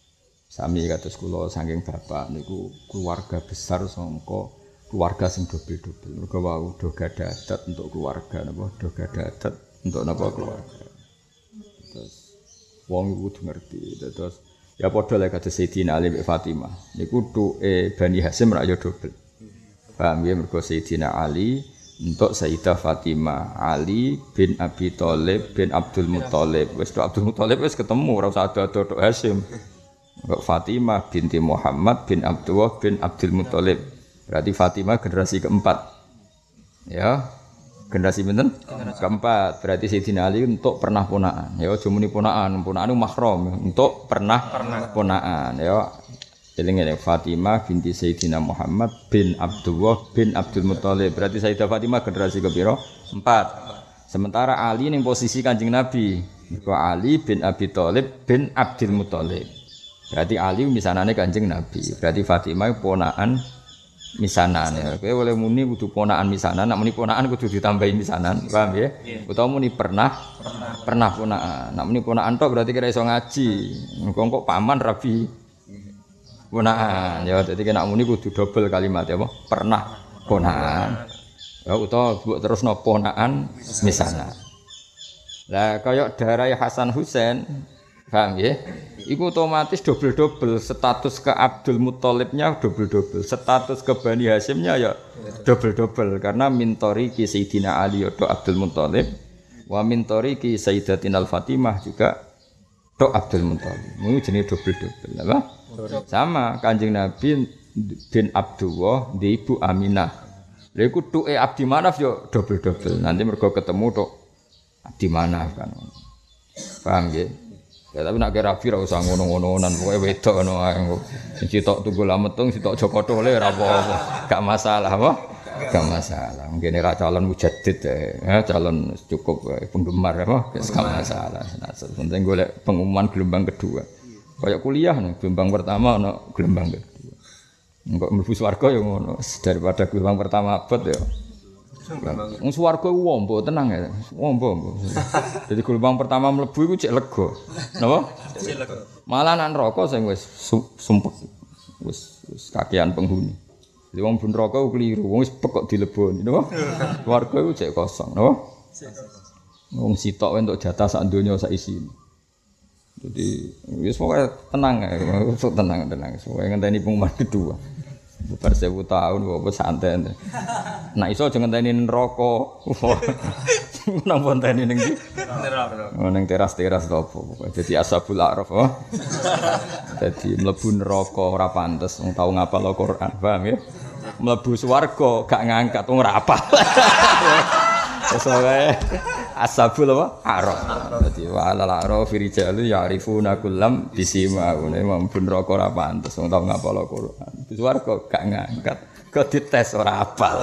Sami kados kula saking bapak niku keluarga besar sangka keluarga sing dobel-dobel. Mergo wau do gadah adat untuk keluarga napa do gadah adat untuk napa keluarga. Terus wong kudu ngerti. Terus ya padha lek kados Sayyidina Ali mbek Fatimah. Niku duke Bani Hasyim ra ya dobel. Paham ya mergo Sayyidina Ali untuk Sayyidah Fatimah, Ali bin Abi Thalib bin Abdul Muthalib. Wis do Abdul Muthalib wis ketemu ora usah ado-ado tok Hasyim. Mbak Fatimah binti Muhammad bin Abdullah bin Abdul Muthalib. Berarti Fatimah generasi keempat. Ya. Generasi pinten? Keempat. Berarti Sayyidina Ali untuk pernah ponaan. Ya aja muni ponaan, ponaan itu mahram untuk pernah ponaan. Ya. Eling-eling Fatimah binti Sayyidina Muhammad bin Abdullah bin Abdul Muthalib. Berarti Sayyidah Fatimah generasi kepiro? Empat. Sementara Ali ning posisi Kanjeng Nabi. Iku Ali bin Abi Thalib bin Abdul Muthalib. Berarti Ali misanane Kanjeng Nabi. Berarti Fatimah ponaan misanan ya. Kowe oleh muni kudu ponaan misanan, nek muni ponaan kudu ditambahi misanan. Paham ya? Utawa muni pernah pernah, pernah ponaan. Nek muni ponaan tok berarti kira iso ngaji. Engko kok paman rabi ponaan ya. Dadi nek muni kudu double kalimat ya apa? Pernah ponaan. Ya utawa mbok terusno ponaan misanan. Lah kaya darah Hasan Husain, paham ya? Iku otomatis double-double status ke Abdul Muthalibnya double-double, status ke Bani Hasyimnya ya double-double karena mintori ki Sayyidina Ali do Abdul Muthalib wa mintori ki Sayyidatina Fatimah juga do Abdul Muthalib. Mu jenenge double-double apa? Sama Kanjeng Nabi bin Abdullah di Ibu Aminah. Lha iku tuke Abdi Manaf yo double-double. Nanti mergo ketemu tok Abdi Manaf kan. Paham nggih? Ya tapi nak kira rapi ra usah ngono-ngononan pokoke wedok ngono ae. Sing sitok Tunggul Ametung, sitok Joko Tole ora apa-apa. Gak masalah apa? Gak masalah. Mungkin ra calon mujaddid ya, calon cukup penggemar apa? Gak masalah. Nah, penting golek pengumuman gelombang kedua. Kayak kuliah nih, gelombang pertama ono gelombang kedua. Engko mlebu swarga ya ngono. Daripada gelombang pertama abot ya. Wong swarga ku wombo tenang ya. Wombo. Jadi gelombang pertama mlebu iku cek lega. Napa? Cek lega. Malah nang neraka sing wis sumpek. Wis wis kakean penghuni. Jadi wong bun neraka ku kliru, wong wis pek kok dileboni, napa? Swarga iku cek kosong, napa? Wong sitok entuk jatah sak donya sak isine. Jadi wis pokoke tenang ya, tenang tenang. Pokoke ngenteni pengumuman kedua. Bubar sewu tahun apa santai. Nek iso aja ngenteni neraka. Nang ponteni ning ndi? Neraka. Oh ning teras-teras to apa pokoke. Dadi ashabul a'raf. Oh. Dadi mlebu neraka ora pantes wong tau ngapal Al-Qur'an, paham ya? Mlebu swarga gak ngangkat wong ora apal. Wes wae ashabul apa? A'raf. Dadi wa alal a'raf rijalu ya'rifuna kullam bisimahum. Mlebu neraka ora pantes wong tau ngapal Al-Qur'an. Swarga gak ngangkat, kok dites ora apal.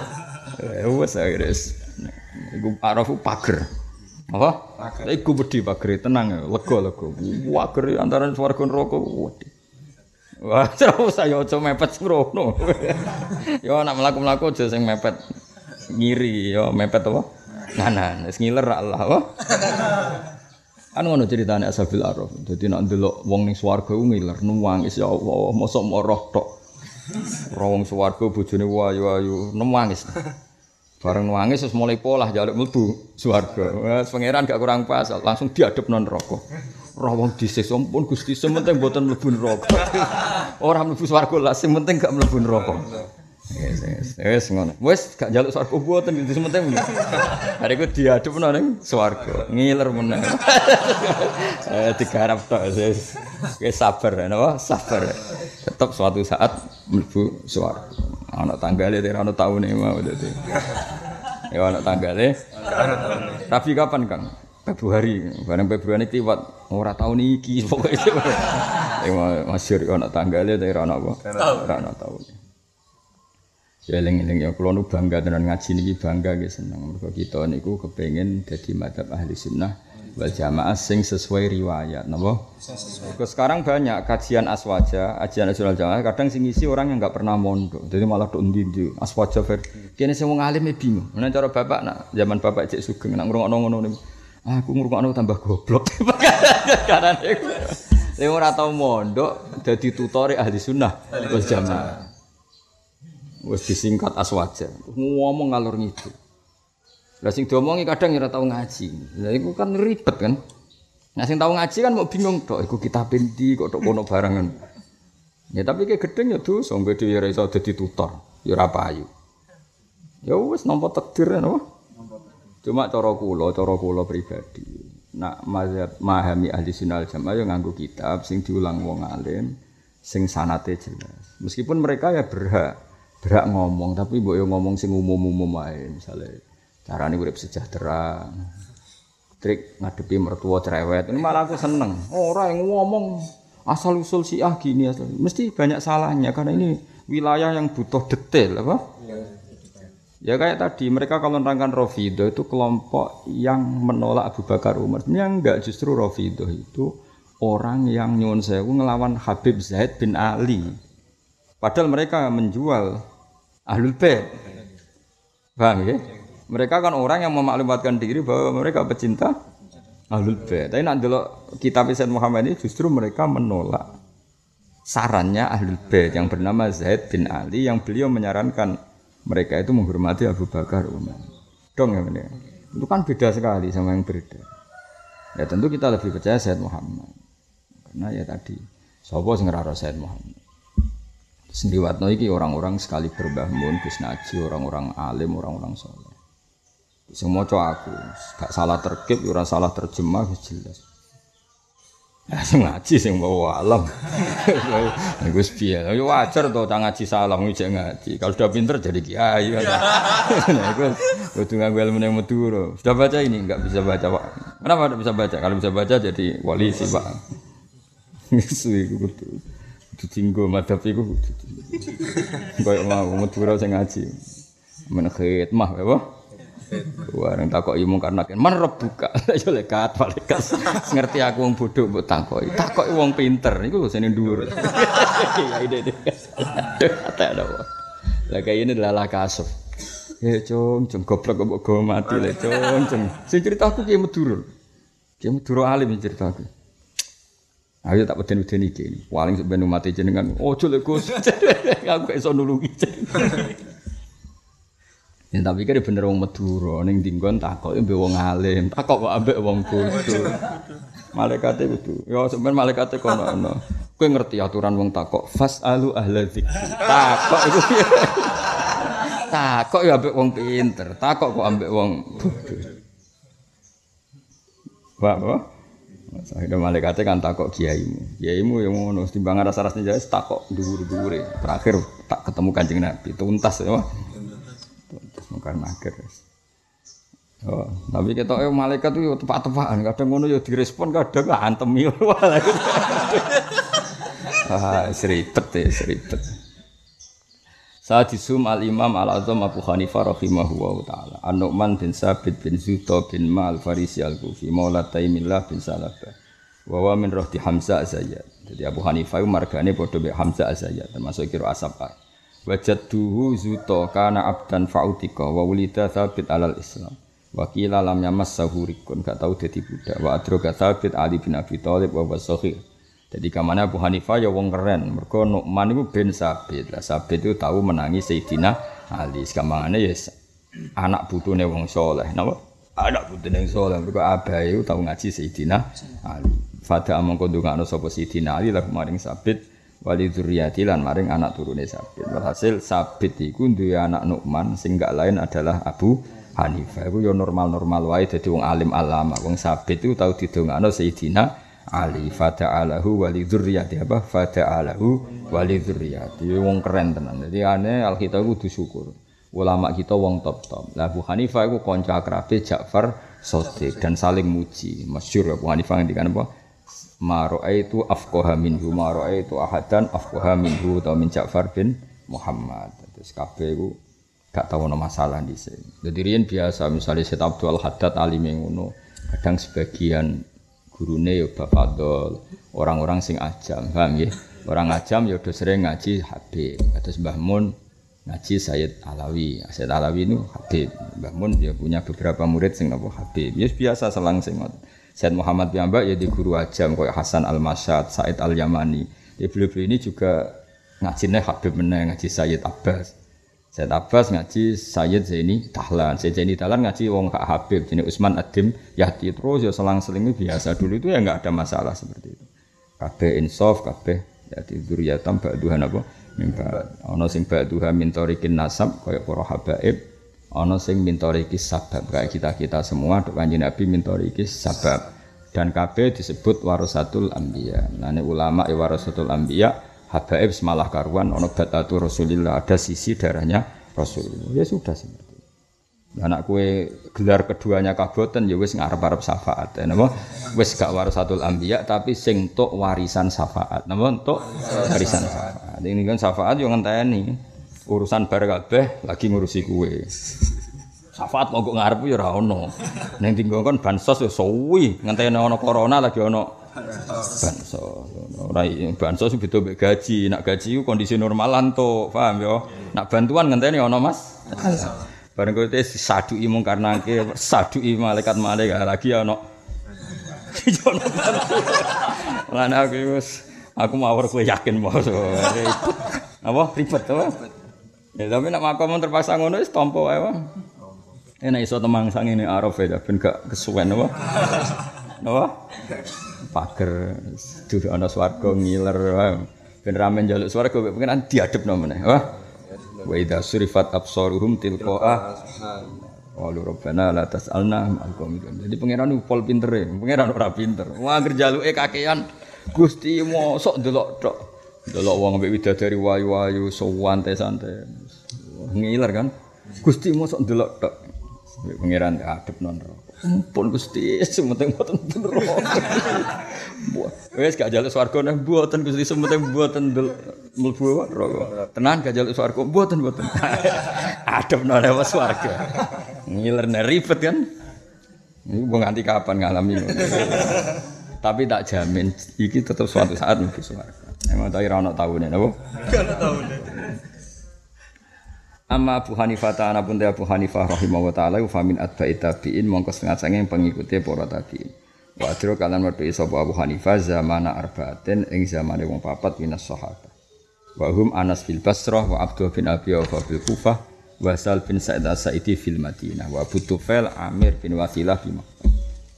Wes wis. Iku arafu pager. Apa? Pager. Iku wedi pager tenang, lega-lega. Pager antara swarga neraka wedi. Wah, terus saya aja mepet srono. Yo nek mlaku-mlaku aja sing mepet ngiri, yo mepet apa? Nganan, wis ngiler Allah, apa? Kan ngono ceritane Ashabil Araf. Dadi nek ndelok wong ning swarga ku ngiler, nangis ya Allah, mosok moroh tok. Ora wong swarga bojone wayu-wayu, nangis. Bareng nangis terus mulai polah njaluk mlebu swarga. Wes pangeran gak kurang pas, langsung diadepno neraka. Ora wong disiksa pun Gusti, sementing mboten mlebu neraka. Ora mlebu swarga lah, sing penting gak mlebu neraka. Wes wes wes ngono. Wes gak njaluk swarga mboten itu sementing. Hari iku diadepno ning swarga. Ngiler meneh. Eh digarap tok wis. Wis sabar napa? Sabar. Tetep suatu saat mlebu swarga. Ana tanggale ora ana taune mau dadi. Ya ana tanggale. Tapi kapan, Kang? Februari. Bareng Februari kliwat ora taun iki pokoke. Ya masyhur ana tanggale ora ana apa? Ora ana taune. Ya eling-eling ya kula nu bangga tenan ngaji niki bangga nggih seneng mergo kita niku kepengin dadi madzhab ahli sunnah wal jamaah sing sesuai riwayat napa sesuai. Sekarang banyak kajian aswaja, kajian nasional jamaah kadang sing ngisi orang yang enggak pernah mondok. Jadi malah tok ndi-ndi aswaja ver. Kene sing wong alim e bingung. Menawa cara bapak nak zaman bapak cek sugeng nak ngrungokno ngono niku. Aku ngrungokno tambah goblok. Karane lha ora tau mondok dadi tutore ahli sunnah wal jamaah. Wis disingkat aswaja. Ngomong ngalor ngidul. Lah sing diomongi kadang ora tau ngaji. Lah iku kan ribet kan. Nah sing tau ngaji kan mau bingung tok iku kitab endi kok tok kono barangan. Ya tapi ki gedeng ya dosa nggo dhewe ora iso dadi tutor. Ya ora payu. Ya wis nampa takdir napa? Cuma cara kula, cara kula pribadi. Nak mazhab memahami ahli sunnah jamaah yo nganggo kitab sing diulang wong alim, sing sanate jelas. Meskipun mereka ya berhak, berhak ngomong, tapi mbok yo ngomong sing umum-umum wae, misale carane urip sejahtera. Trik ngadepi mertua cerewet. Ini malah aku seneng. Ora yang ngomong asal usul Syiah gini asal. Mesti banyak salahnya karena ini wilayah yang butuh detail apa? Ya kayak tadi mereka kalau menerangkan Rafidhah itu kelompok yang menolak Abu Bakar Umar. Sebenarnya enggak, justru Rafidhah itu orang yang nyuwun sewu ngelawan Habib Zaid bin Ali. Padahal mereka menjual Ahlul Bait. Paham ya? Mereka kan orang yang memaklumatkan diri bahwa mereka pecinta Ahlul Bait. Tapi nak delok kitab Sayyid Muhammad ini justru mereka menolak sarannya Ahlul Bait yang bernama Zaid bin Ali yang beliau menyarankan mereka itu menghormati Abu Bakar Umar. Dong ya benar. Itu kan beda sekali sama yang beredar. Ya tentu kita lebih percaya Sayyid Muhammad. Karena ya tadi sapa sing ora Sayyid Muhammad. Sendiwatno iki orang-orang sekali Mbah Mun, Gus Naji, orang-orang alim, orang-orang saleh. Sing maca aku, gak salah terkib, ora salah terjemah wis jelas. Nah, sing ngaji sing bawa alam. Iku piye? Ya wajar to cang ngaji salah ngijek ngaji. Kalau sudah pinter jadi kiai. Nah, iku kudu nganggo ilmu yang Madura. Sudah baca ini enggak bisa baca, Pak. Kenapa enggak bisa baca? Kalau bisa baca jadi wali sih, Pak. Isu iku kudu kudu tinggo madhep iku kudu. Kayak mau Madura sing ngaji. Men khidmah apa? Wareng takoki mung karena kan man rebuka ya lekat malaikat ngerti aku wong bodoh mbok takoki takoki wong pinter niku lho sene dhuwur ya ide ada lah kayak ini adalah kasuf ya cung cung goblok kok go mati le cung cung sing cerita aku ki Madura ki Madura alim cerita aku ayo tak peden-peden iki paling sampeyan mati jenengan ojo lek Gus aku iso nulungi. Ya tapi kira bener wong Madura ning dinggon takoki mbek wong alim, takok kok ambek wong bodoh. Malaikate kudu. Ya sampeyan malaikate kono ana. Kowe ngerti aturan wong takok, fasalu ahla dzikr. Takok iku piye? Takok ya ambek wong pinter, takok kok ambek wong bodoh. Wah, wah. Saiki malaikate kan takok kiaimu. Kiaimu yang ngono timbangan rasa-rasane jelas takok dhuwur-dhuwure. Terakhir tak ketemu Kanjeng Nabi, tuntas ya. Mungkin akhir. Oh, tapi ketoke malaikat itu tepak-tepakan, kadang ngono ya direspon, kadang antemi. Ah, seribet ya, seribet. Sadisum al-Imam al-Azam Abu Hanifah rahimahullahu taala. An-Nu'man bin Sabit bin Zuta bin Ma'al Farisi al-Kufi, Maula Taimillah bin Salabah. Wa wa min rohdi Hamzah Az-Zayyad. Jadi Abu Hanifah itu margane padha mek Hamzah Az-Zayyad, termasuk kira asapar. Wajadduhu Zuta kana abdan fa'utika wa wulida Tsabit alal Islam. Wa qila lam yamassahu rikun, gak tau dadi budak. Wa adraka Tsabit Ali bin Abi Thalib wa wasakhir. Jadi kamane Abu Hanifah ya wong keren. Mergo Nu'man iku bin Sabit. Lah Sabit itu tahu menangi Sayyidina Ali. Sekamane ya anak putune wong saleh. Napa? Anak putune wong saleh. Mergo abahe tahu ngaji Sayyidina Ali. Fada mongko ndongakno sapa Sayyidina Ali lah maring Sabit. Wali dzurriyyati lan maring anak turune Sabit. Walhasil Sabit iku duwe anak Nu'man sing gak lain adalah Abu Hanifah. Iku yo normal-normal wae dadi wong alim alama. Wong Sabit iku tau didongakno Sayyidina Ali. Fata'alahu wali dzurriyyati apa? Fata'alahu wali dzurriyyati. Wong keren tenan. Dadi ane Alkitab kudu syukur. Ulama kita wong top-top. Lah Abu Hanifah iku kanca akrabe Ja'far Shadiq dan saling muji. Masyhur Abu Hanifah ngendikan apa? Ma ra'aitu afqaha minhu ma ra'aitu ahadan afqaha minhu ta min Ja'far bin Muhammad. Terus kabeh iku gak tau ono masalah dhisik. Dadi riyen biasa misale Syekh Abdul Haddad alime ngono, kadang sebagian gurune ya bafadol, orang-orang sing ajam, paham nggih? Orang ajam ya udah sering ngaji Habib. Kados Mbah Mun ngaji Sayyid Alawi. Sayyid Alawi itu Habib. Mbah Mun ya punya beberapa murid sing napa Habib. Ya biasa selang sing ngoten. Sayyid Muhammad piyambak ya di guru ajam kaya Hasan Al-Masyad, Said Al-Yamani. Ya beliau-beliau ini juga ngajinya Habib meneh ngaji Sayyid Abbas. Sayyid Abbas ngaji Sayyid Zaini Dahlan. Sayyid Zaini Dahlan ngaji wong Kak Habib jenenge Utsman Adim Yahdi terus ya selang-seling biasa dulu itu ya enggak ada masalah seperti itu. Kabeh insaf kabeh ya dzurriyatam ba'duhan apa mimba. Ana sing ba'duha min tariqin nasab kaya para habaib, ana sing min tariqis sabab kayak kita-kita semua dok Kanjeng Nabi min tariqis sabab. Dan kabeh disebut warasatul anbiya. Lane ulama ya warasatul anbiya. Habaib semalah karuan ono batatu Rasulillah ada sisi darahnya Rasulullah. Ya sudah seperti itu. Anak kue gelar keduanya kaboten ya wis ngarep-arep syafaat. Napa? Wis gak warasatul anbiya tapi sing tok warisan syafaat. Napa tok warisan syafaat. Ini kan syafaat yo ngenteni urusan bar kabeh lagi ngurusi kue. Syafaat kok ngarep ya ora ono. Ning tinggon bansos ya suwi ngenteni ono corona lagi ono bansos. Ora bansos beda mek gaji. Nak gaji ku kondisi normalan to, paham ya? Nak bantuan ngenteni ana Mas. Bareng kowe wis saduki mung karena ke saduki malaikat-malaikat lagi ana. Ono bantuan. Lan aku wis aku mawar kowe yakin mau. Apa ribet to? Ya tapi nak makom terpaksa ngono wis tampa wae, Bang. Enak iso temang sang ngene arep ya ben gak kesuwen apa. Napa? Pager dudu ana swarga ngiler wae. Ben ramen njaluk swarga kok pengenan diadepno meneh. Wah. Wa idza surifat absaruhum tilqa'a walu rabbana la tas'alna ma'al. Jadi pengenan pol pintere, pengenan ora pinter. Wah anggere njaluke kakean Gusti mosok delok tok. Delok wong mbek widadari wayu-wayu santai-santai. Ngiler kan? Gusti mosok delok tok. Pengiran adepno neraka. Ampun Gusti, sementing mboten neraka. Wis gak njaluk swarga neh mboten Gusti, sementing mboten mlebu neraka. Tenan gak njaluk swarga mboten mboten. Adepno nang swarga. Ngiler ribet kan. Ini mau nganti kapan ngalami ngono. Tapi tak jamin iki tetep suatu saat mlebu swarga. Emang tak ora ono taune napa? Gak ono taune. Amma Abu Hanifah ta'ala pun Abu Hanifah rahimahullah ta'ala fa min atba'i tabi'in mongko setengah sange pengikuti para tabi'in. Wa adro kalan wedhi sapa Abu Hanifah zamana arba'atin ing zamane wong papat minas sahabat. Wa hum Anas bil Basrah wa Abdullah bin Abi Awfa bil Kufah wa Sal bin Sa'id as-Sa'idi fil Madinah wa Abu Tufail Amir bin Wasilah bi Makkah.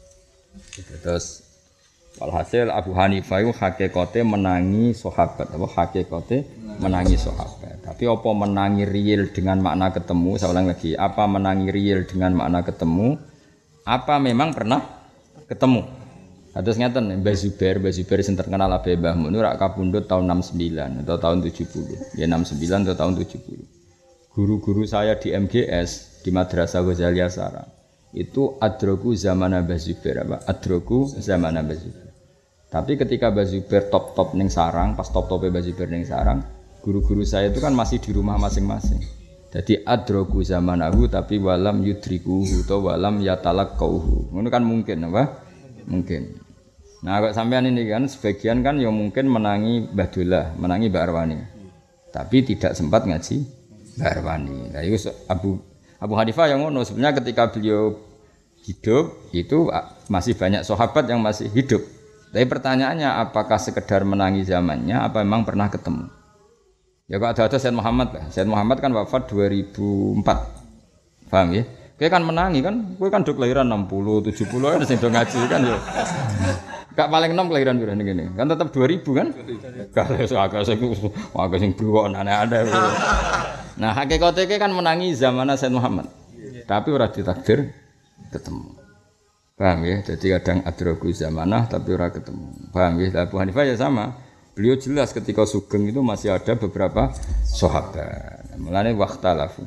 Terus walhasil Abu Hanifah itu hakikate menangi sahabat apa hakikate menangi sahabat. Tapi apa menangi real dengan makna ketemu? Saya ulang lagi, apa menangi real dengan makna ketemu? Apa memang pernah ketemu? Terus ngeten Mbah Zubair, Mbah Zubair sing terkenal abe Mbah Mun ora kapundhut tahun enam puluh sembilan atau tahun tujuh puluh. Ya enam puluh sembilan atau tahun tujuh puluh. Guru-guru saya di M G S di Madrasah Ghazaliyah Sarang itu adroku zaman Mbah Zubair apa? Adroku zaman Mbah Zubair. Tapi ketika Mbah Zubair top-top ning Sarang, pas top-tope Mbah Zubair ning Sarang, guru-guru saya itu kan masih di rumah masing-masing. Jadi adroku zamanahu tapi walam yudrikuhu atau walam yatalaqauhu. Ngono kan mungkin apa? Mungkin. Nah, kok sampean ini kan sebagian kan yang mungkin menangi Mbah Dullah, menangi Mbah Arwani. Tapi tidak sempat ngaji Mbah Arwani. Nah, itu Abu Abu Hanifah yang ngono sebenarnya ketika beliau hidup itu masih banyak sahabat yang masih hidup. Tapi pertanyaannya apakah sekedar menangi zamannya apa memang pernah ketemu? Ya kok ada-ada Sayyid Muhammad lah. Sayyid Muhammad kan wafat dua ribu empat. Paham ya? Kowe kan menangi kan, kowe kan do kelahiran enam puluh, tujuh puluh kan sing do ngaji kan ya. Gak paling enam kelahiran pira ngene. Kan tetap dua ribu kan? Kalau agak sing agak sing bruwok aneh-aneh. Nah, hakikate kan menangi zaman Sayyid Muhammad. Tapi ora ditakdir ketemu. Paham ya? Jadi kadang adroku zamanah tapi ora ketemu. Paham ya? Abu Hanifah ya sama. Beliau jelas ketika Sugeng itu masih ada beberapa sahabat. Mulane waqtalafu.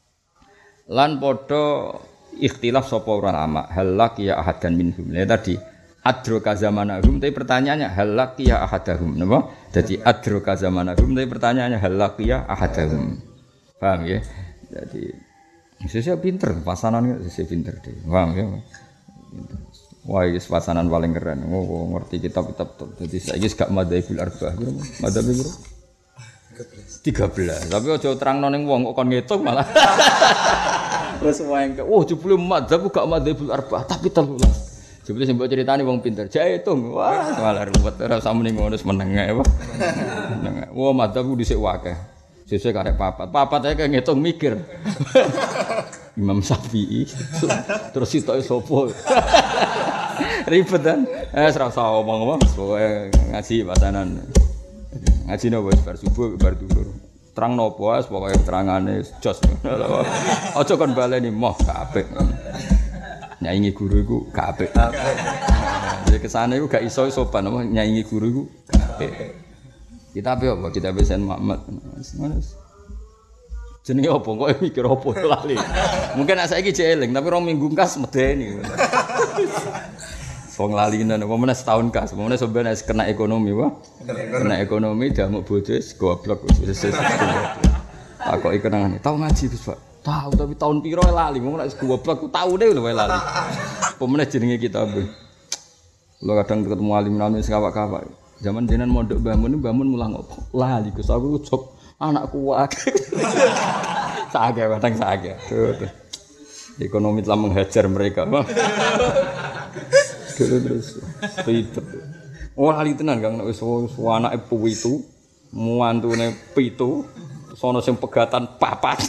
Lan padha ikhtilaf sapa ulama, halak ya ahadan minhum. Ya tadi adroka zamanahum tapi pertanyaannya halak ya ahadahum. Napa? Jadi adroka zamanahum tapi pertanyaannya halak ya ahadahum. Paham ya? Jadi sesuk pinter, pasanan sesuk pinter deh. Paham ya? Wah, ini pasanan paling keren. Oh, ngerti kitab-kitab. Jadi saya ini gak madzhabul arba'ah. Madzhab piro? tiga belas. Tapi aja terangno ning wong kok kon ngitung malah. Terus wae engke, oh jebule madzhab gak madzhabul arba'ah, tapi telulas. Jebule sing mbok critani wong pinter, jaitung. Wah, malah ruwet ora samune ngono meneng ae, Pak. Meneng. Wah, madzhab dhisik akeh. Sesuk karek papat. Papat ae kaya ngitung mikir. Imam Syafi'i. Terus sitoke sapa? Ribet kan? Eh ora usah omong-omong, pokoke ngaji pasanan. Ngaji nopo wis bar subuh bar dhuwur. Terang nopo wis pokoke terangane jos. Aja kon baleni moh kabeh. Nyaingi guru iku gak apik. Jadi kesane iku gak iso sopan apa nyaingi guru iku gak apik. Kita apik apa? Kita Sayyid Muhammad. Jenenge apa kok mikir apa lali. Mungkin nek saiki jek eling tapi rong minggu kas medeni. Wong lalinan apa meneh setahun kas, meneh sampeyan kena ekonomi wae. Kena ekonomi damuk bojo goblok wis. Aku iki kenangane tau ngaji Gus Pak. Tahu tapi tahun piro lali, ngomong nek goblok taune lho lali. Apa meneh jenenge kitab. Lho kadang ketemu alim-alim sing kawak-kawak. Zaman jenengan mondok Mbah Mun, Mbah Mun mulang opo? Lali Gus aku cok anakku akeh. Sage kadang sage. Tuh. Ekonomi telah menghajar mereka. Terus ribet. Oh lali tenan Kang nek wis anake pitu, muantune pitu, sono sing pegatan papat.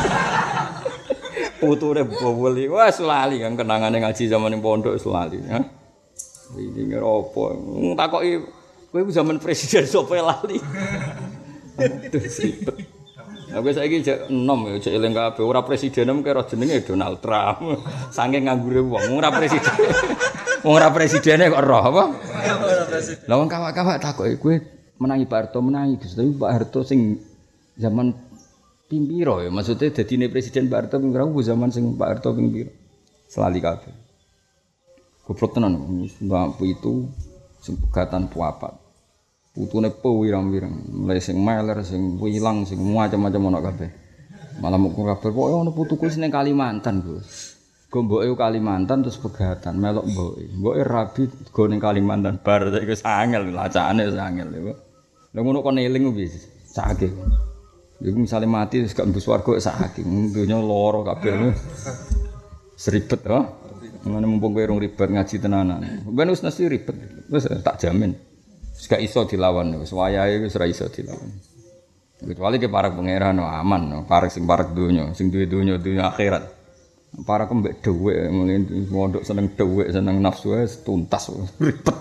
Putune boweli. Wah lali Kang kenangane ngaji zaman ning pondok wis lali, ha. Iki ngeropo? Takoki kowe zaman presiden sapa lali. Aduh ribet. Aku saiki jek enom ya jek eling kabeh ora presiden mung kira jenenge Donald Trump. Saking nganggure wong ora presiden. Wong ora presidene kok roh apa? Ora presiden. Lah wong kawak-kawak takoki kowe menangi Pak Harto menangi Gus, tapi Pak Harto sing zaman ping piro ya maksudnya dadine presiden Pak Harto ping piro zaman sing Pak Harto ping piro? Selali kabeh. Goblok tenan mbak itu sing pegatan puapat. Putune po wirang-wirang, mulai sing meler, sing wilang, sing macam-macam ana kabeh. Malah mung kabeh pokoke ana putuku sing ning Kalimantan, Gus. Go mboke Kalimantan terus pegatan melok mboke. Mboke rabi go ning Kalimantan bar iku sangel lacakane sangel iku. Lah ngono kon eling wis sakake. Iku misale mati wis gak mbus warga sakake. Donya lara kabeh. Seribet ha. Ngene mumpung kowe rung ribet ngaji tenanan. Ben wis mesti ribet. Wis tak jamin. Wis gak iso dilawan wis wayahe wis ora iso dilawan. Kecuali ke para pangeran aman, para sing parek donya, sing duwe donya dunya akhirat. Para kembek dhuwit mulai mondok seneng dhuwit seneng nafsu wis tuntas ribet.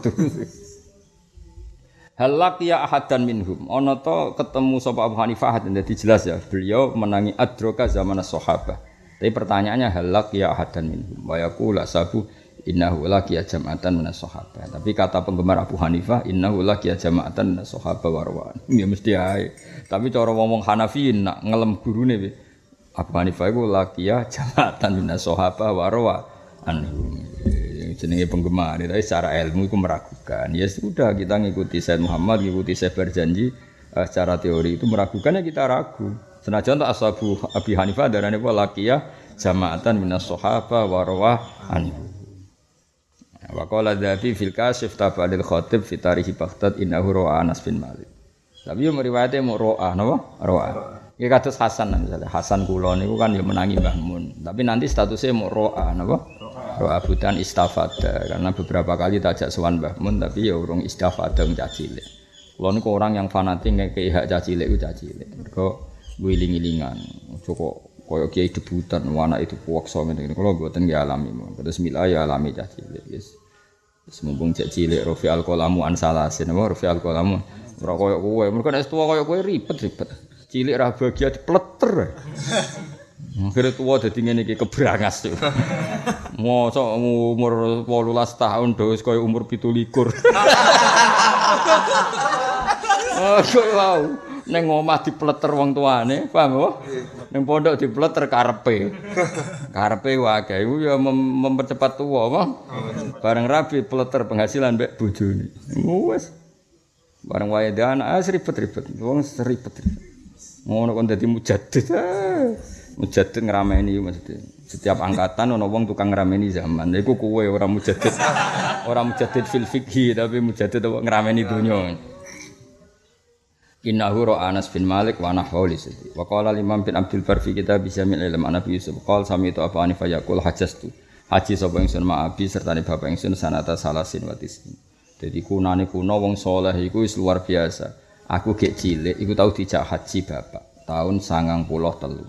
Halak ya ahadan minhum. Ana to ketemu sapa Abu Hanifah dadi jelas ya. Beliau menangi adroka zaman sahabat. Tapi pertanyaannya halak ya ahadan minhum. Wa yaqulu sabu innahu laqiya jama'atan minas sahabat. Tapi kata penggemar Abu Hanifah innahu laqiya jama'atan minas sahabat warwan. Ya mesti ae. Tapi cara ngomong Hanafiin nak ngelem gurune Abu Hanifah iku laqiya jama'atan minas sahabat warwa anhum. Jenenge penggemar, tapi secara ilmu itu meragukan. Ya sudah kita ngikuti Sayyid Muhammad, ngikuti Syekh Barzanji uh, secara teori itu meragukannya kita ragu. Senajan tak ashabu Abi Hanifah darane apa laqiyah jama'atan minas sahaba wa rawah anhu. Wa qala dzati fil kasif tafadil khatib fi tarikh Baghdad innahu ra'a Anas bin Malik. Tapi yo meriwayate mu ra'a napa? Ra'a. Iki kados Hasan misalnya Hasan kula niku kan ya menangi Mbah Mun. Tapi nanti statusnya mu ra'a napa? Ra'a budan istafada karena beberapa kali tajak sowan Mbah Mun tapi ya urung istafada wong cilik. Kula niku orang yang fanatik ngekeki hak cilik ku cilik. Mergo wiling-wilingan, cukup koyo kiai debutan, anak itu puaksa ngene. Kalau mboten nggih alami, terus mila ya alami cah cilik. Wis wis mumpung cah cilik Rafi al-Qalamu an salasin, apa Rafi al-Qalamu. Ora koyo kowe, mergo nek tuwa koyo kowe ribet-ribet. Cilik ra bahagia dipleter. Akhire tuwa dadi ngene iki kebrangas. Mosok umur wolulas tahun wis koyo umur pitu likur. Oh, koyo wow. Neng omah dipleter wong tuane, paham apa? Neng pondok dipleter karepe. Karepe wae iku ya mem- mempercepat tuwa apa? Bareng rabi pleter penghasilan mbek bojone. Wes. Bareng wae dan ah ribet-ribet. Wong ribet-ribet. Ngono kon dadi mujaddid. Mujaddid ngrameni maksudnya. Setiap angkatan ana wong tukang ngrameni zaman. Iku kowe ora mujaddid. Ora mujaddid fil fikhi tapi mujaddid ngrameni donya. Innahu ra'a Anas bin Malik wa nahwu lisati. Wa qala Imam bin Abdul Bar fi kitab Jamil ilm Nabi Yusuf qala sami tu Abu Hanifah yaqul hajastu haji sapa ingsun ma'abi sertane bapak ingsun sanata salasin wa tisin. Dadi kunane kuno wong saleh iku wis luar biasa. Aku gek cilik iku tau dijak haji bapak tahun sangang puluh telu.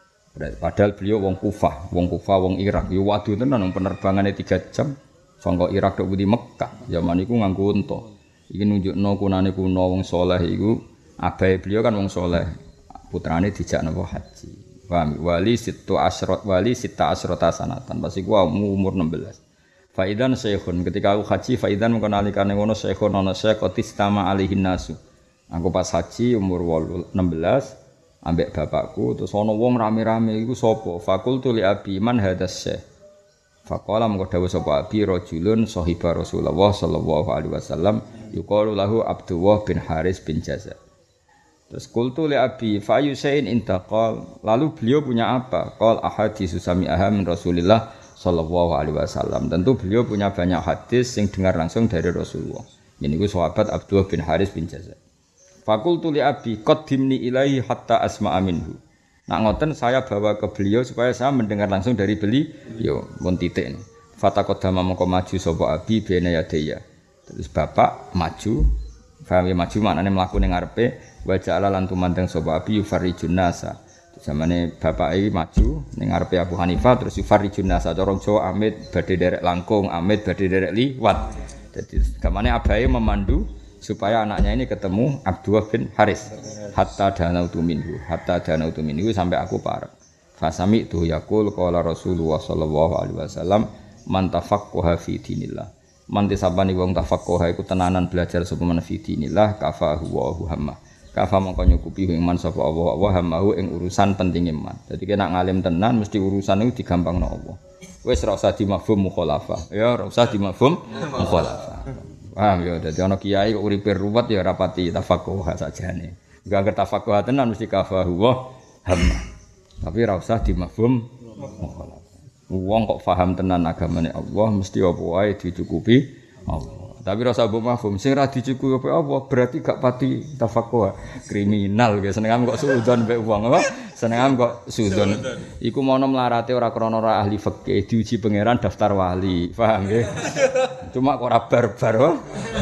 Padahal beliau wong Kufah, wong Kufah wong Irak. Yo waduh tenan penerbangannya tiga jam saka Irak tok di Mekah. Zaman iku nganggo unta. Iki nunjukno kunane kuno wong saleh iku abahe beliau kan wong saleh. Putrane dijak napa haji. Paham? Wali situ asyrot wali sita asyrota sanatan. Pas iku umur enam belas. Faidan syekhun ketika aku haji faidan mengko nalikane ngono syekhun ana syekh qatistama alihin nasu. Aku pas haji umur enam belas ambek bapakku terus ana wong rame-rame iku sapa? Fakultu li abi man hadas syekh. Faqala mengko dawuh sapa abi rajulun sahiba Rasulullah sallallahu alaihi wasallam yuqalu lahu Abdullah bin Haris bin Jaza. Terus qultu li abi fa yusain intaqal lalu beliau punya apa? Qal ahaditsu sami'aha min Rasulillah sallallahu alaihi wasallam. Tentu beliau punya banyak hadis yang dengar langsung dari Rasulullah. Ini ku sahabat Abdullah bin Haris bin Jaza. Fakultu li abi qaddimni ilaihi hatta asma'a minhu. Nak ngoten saya bawa ke beliau supaya saya mendengar langsung dari beliau. Mun titik ini. Fataqaddama mongko maju sapa abi bena yadaya. Terus bapak maju, fahami maju maknane mlaku ning ngarepe wa ja'ala lan tumandang sapa abi yufarijun nasa. Zamane bapak iki maju ning ngarepe Abu Hanifah terus yufarijun nasa cara Jawa amit badhe derek langkung, amit badhe derek liwat. Jadi gamane abahe memandu supaya anaknya ini ketemu Abdullah bin Haris hatta danautu minhu hatta danautu minhu sampai aku parek fasami tu yaqul qala Rasulullah sallallahu alaihi wasallam man tafaqqaha fi dinillah man tisabani wong tafaqqaha iku tenanan belajar sapa men fi dinillah kafahu wa hamma kafa mongko nyukupi ing man sapa Allah wa hammahu ing urusan penting iman. Dadi nek ngalim tenan mesti urusan iku digampangno Allah. Wis ora usah dimafhum mukhalafah ya ora usah dimafhum mukhalafah. Paham ya, dadi ana kiai kok uripe ruwet ya rapati tafaqquh sajane. Enggak ngerti tafaqquh tenan mesti kafahu wa hamma. Tapi ora usah dimafhum mukhalafah. Wong kok paham tenan agamane Allah mesti apa wae dicukupi Allah. Tapi ora usah mbok mafhum sing ra dicukupi Allah berarti gak pati tafaqquh. Kriminal ya senengam kok suudon mbek wong apa? Senengam kok suudon. Iku mono mlarate ora krana ora ahli fikih diuji pangeran daftar wali. Paham nggih? Cuma kok ora barbar wae.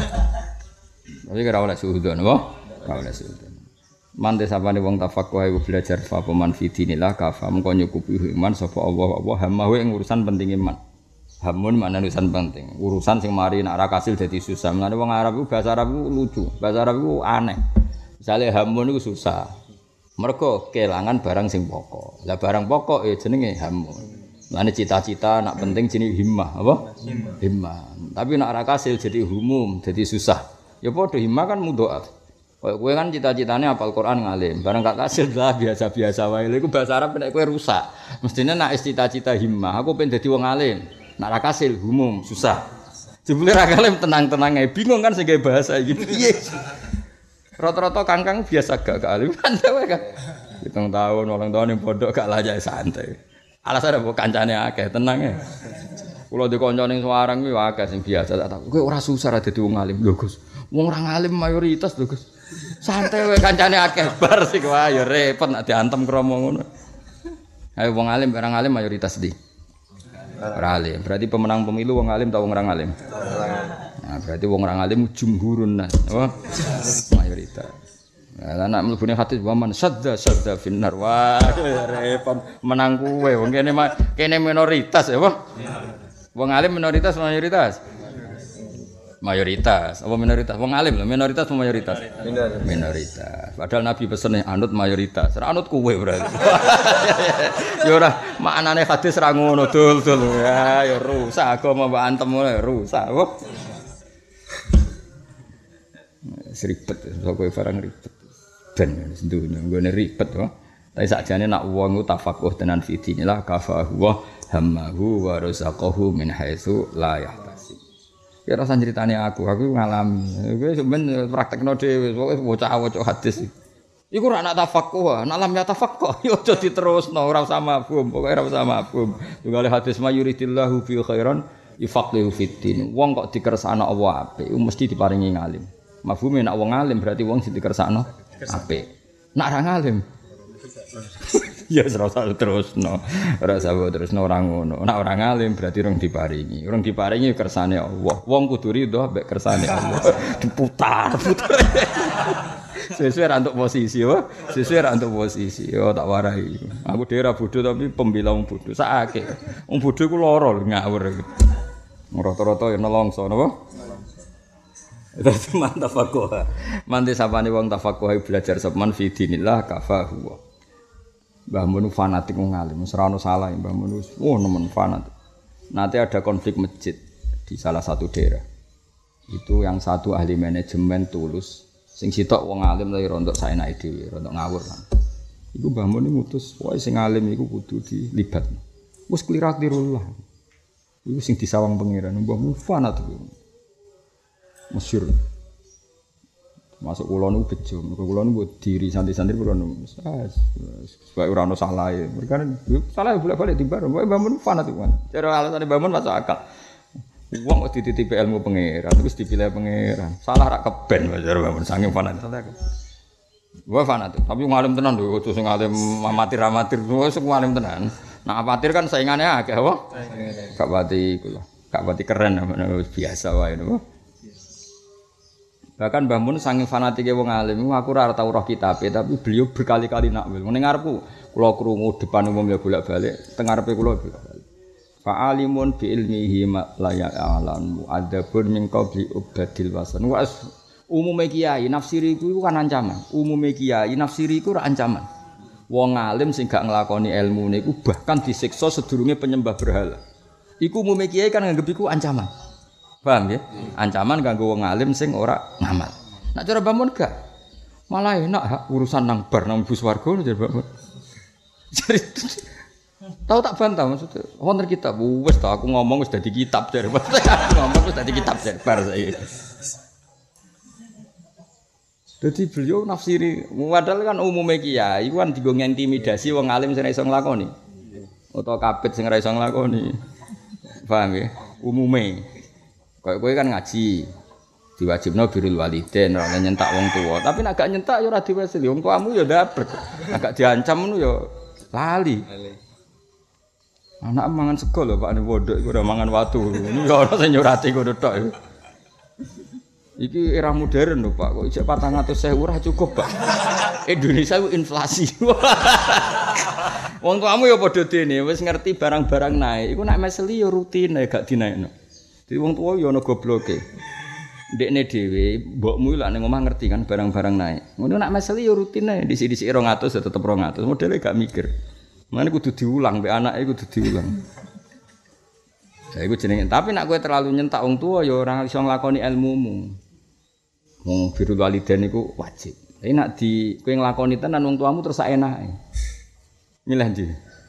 Tapi ora oleh suudon wae. Ora oleh suudon. Mante sapane wong tafaqquh iku belajar fa peman fidinillah kafa mengko nyukupi iman sapa Allah Allah hamawe ing urusan penting iman. Hamun makna urusan penting. Urusan sing mari nek ora kasil dadi susah. Mulane wong Arab iku bahasa Arab iku lucu. Bahasa Arab iku aneh. Misale hamun iku susah. Mergo kelangan barang sing pokok. Lah barang pokok ya jenenge hamun. Mulane cita-cita nak penting jenenge himmah, apa? Himmah. Himmah. Tapi nek ora kasil jadi humum, jadi susah. Ya padha himmah kan mudhoaf. Kowe kowe kan cita-citane hafal Quran ngalim. Barang gak kasil lah biasa-biasa wae. Lha iku bahasa Arab nek kowe rusak. Mestine nek cita-cita himmah, aku pengen dadi wong alim. Nek ora kasil humum, susah. Jebule ra kalim tenang-tenang ae. Bingung kan sing gawe bahasa iki. Piye? Rata-rata kangkang biasa gak alim kan wae kan. Hitung tahun, ulang tahun ning pondok gak layak santai. Alasane mbok kancane akeh, tenang ae. Kula di kanca ning Semarang kuwi akeh sing biasa tak tak. Kowe ora susah ra dadi wong alim. Lho Gus, wong ora alim mayoritas lho Gus. Santai wae kancane akeh bar sik wae ya repot nek diantem kromo ngono. Ayo wong alim barang alim mayoritas di. Ora alim. Berarti pemenang pemilu wong alim ta wong ora alim? Nah, berarti wong ora alim jumhurun nas, apa? Mayoritas. Lah nek mlebune hadis waman sadda sadda finnar. Wah, repot menang kuwe wong kene kene minoritas ya, apa? Wong alim minoritas mayoritas. Mayoritas, apa minoritas? Wong alim lho, minoritas apa mayoritas? Minoritas. Minoritas. Padahal Nabi pesene anut mayoritas. Ora anut kowe berarti. Ya ora, maknane hadis ra ngono dul-dul. Ya ya rusak agama mbok antem ngono rusak. Seribet, sok kowe barang ribet. Ben sendunya nggone ribet to. Tapi sakjane nak wong tafaqquh tenan fi dinillah kafahu wa hammahu wa razaqahu min haitsu la yahtasib. Ya rasa ceritane aku, aku ngalami. Kowe sampeyan praktekno dhewe, pokoke bocah-bocah hadis. Iku ora nak tafaqquh, nak lam ya tafaqquh, yo aja diterusno, ora usah mafhum, pokoke ora usah mafhum. Tunggal hadis mayuridillahu fi khairan yufaqihu fiddin. Wong kok dikersakno Allah apik, mesti diparingi ngalim. Mafhume nek wong alim berarti wong sing dikersakno apik. Nek ora ngalim Ya serasa terusno. Ora usah terusno ora ngono. Nek ora ngalim berarti urung diparingi. Urung diparingi kersane Allah. Wong kudu ridho mbek kersane Allah. Diputar, putar. Sesuai ra untuk posisi apa? Sesuai ra untuk posisi. Yo tak warai. Aku dhewe ora bodho tapi pembela wong bodho. Sakake. Wong bodho iku lara ngawur. Rata-rata ya nelongso napa? Itu mantap fakoha. Manti sapane wong tafakoha belajar semen fi dinillah kafahu. Mbah Mun fanatik wong alim, wis ora ono salah Mbah Mun. Oh, nemen fanatik. Nanti ada konflik masjid di salah satu daerah. Itu yang satu ahli manajemen tulus, sing sitok wong alim tapi rontok saenake dhewe, rontok ngawur kan. Iku Mbah Mun ngutus, wae sing alim iku kudu dilibatno. Wis klirak-klirullah. Iku sing disawang pangeran Mbah Mun fanatik. Masyhur. Masuk kula niku bejo, mergo kula niku diri santri-santri kula niku. Supaya ora ono salah e. Mergo salah bolak-balik dibar, wae Mbah Mun fanatik kan. Cara alasane Mbah Mun masuk akal. Wong kok dititipi ilmu pangeran, terus dipilih pangeran. Salah rak keben wae Mbah Mun saking fanatik. Wae fanatik, tapi ngalim tenan lho, kudu sing ngalim amatir-amatir, wis ngalim tenan. Nah, amatir kan saingane akeh apa? Gak pati kula. Gak pati keren biasa wae napa. Bahkan Mbah Mun saking fanatike wong alim, aku ora tau roh kitabe, tapi beliau berkali-kali nakwil. Ning ngarepku kula krungu depan umum ya bolak-balik, teng ngarepe kula bolak-balik. Fa alimun bi ilmihi la ya'lamu adabun min qabli ubadil wasan. Wa umume kiai nafsiri iku kan ancaman. Umume kiai nafsiri iku ora ancaman. Wong alim sing gak nglakoni ilmune iku bahkan disiksa sedurunge penyembah berhala. Iku umume kiai kan nganggep iku ancaman. Paham ya? Ancaman kanggo wong alim sing ora ngamal. Nek cara Mbah Mun gak. Malah enak hak urusan nang bar nang bus warga jar Mbah Mun. Jadi tahu tak bantah maksudnya. Wonten kitab wis ta aku ngomong wis dadi kitab jar. Aku ngomong wis dadi kitab jar bar saiki. Dadi beliau nafsiri padahal kan umume kiai kan digo ngintimidasi wong alim sing ora iso nglakoni. Utawa kapit sing ora iso nglakoni. Paham ya? Umume Kayak kowe kan ngaji, diwajibno birrul walidain, ora nyentak wong tuwa. Tapi nek gak nyentak ya ora diwasili. Wong tuamu ya ndabrek. Nek gak diancam ngono ya lali. Anak mangan sego lho Pak ning pondok iku ora mangan watu. Ini ya ana sing nyurati ngono tok. Iki era modern lho Pak. Kok ijek patang atus ribu ora cukup Pak. Indonesia ku inflasi. Wong tuamu ya padha dene wis ngerti barang-barang naik. Iku nek meseli ya rutine gak dinaikno. Jadi wong tua yo ana gobloke. Ndekne dhewe, mbokmu lak ning omah ngerti kan barang-barang naik. Ngono nek meseli yo rutine disi-disi rong atus ya tetep rong atus. Modele gak mikir. Mane kudu diulang mbek anake kudu diulang. Ya iku jenenge. Tapi nek kowe terlalu nyentak wong tua yo ora iso nglakoni ilmumu. Wong birrul walidain iku wajib. Tapi nek di kowe nglakoni tenan wong tuamu terus sak enake. Milih ndi?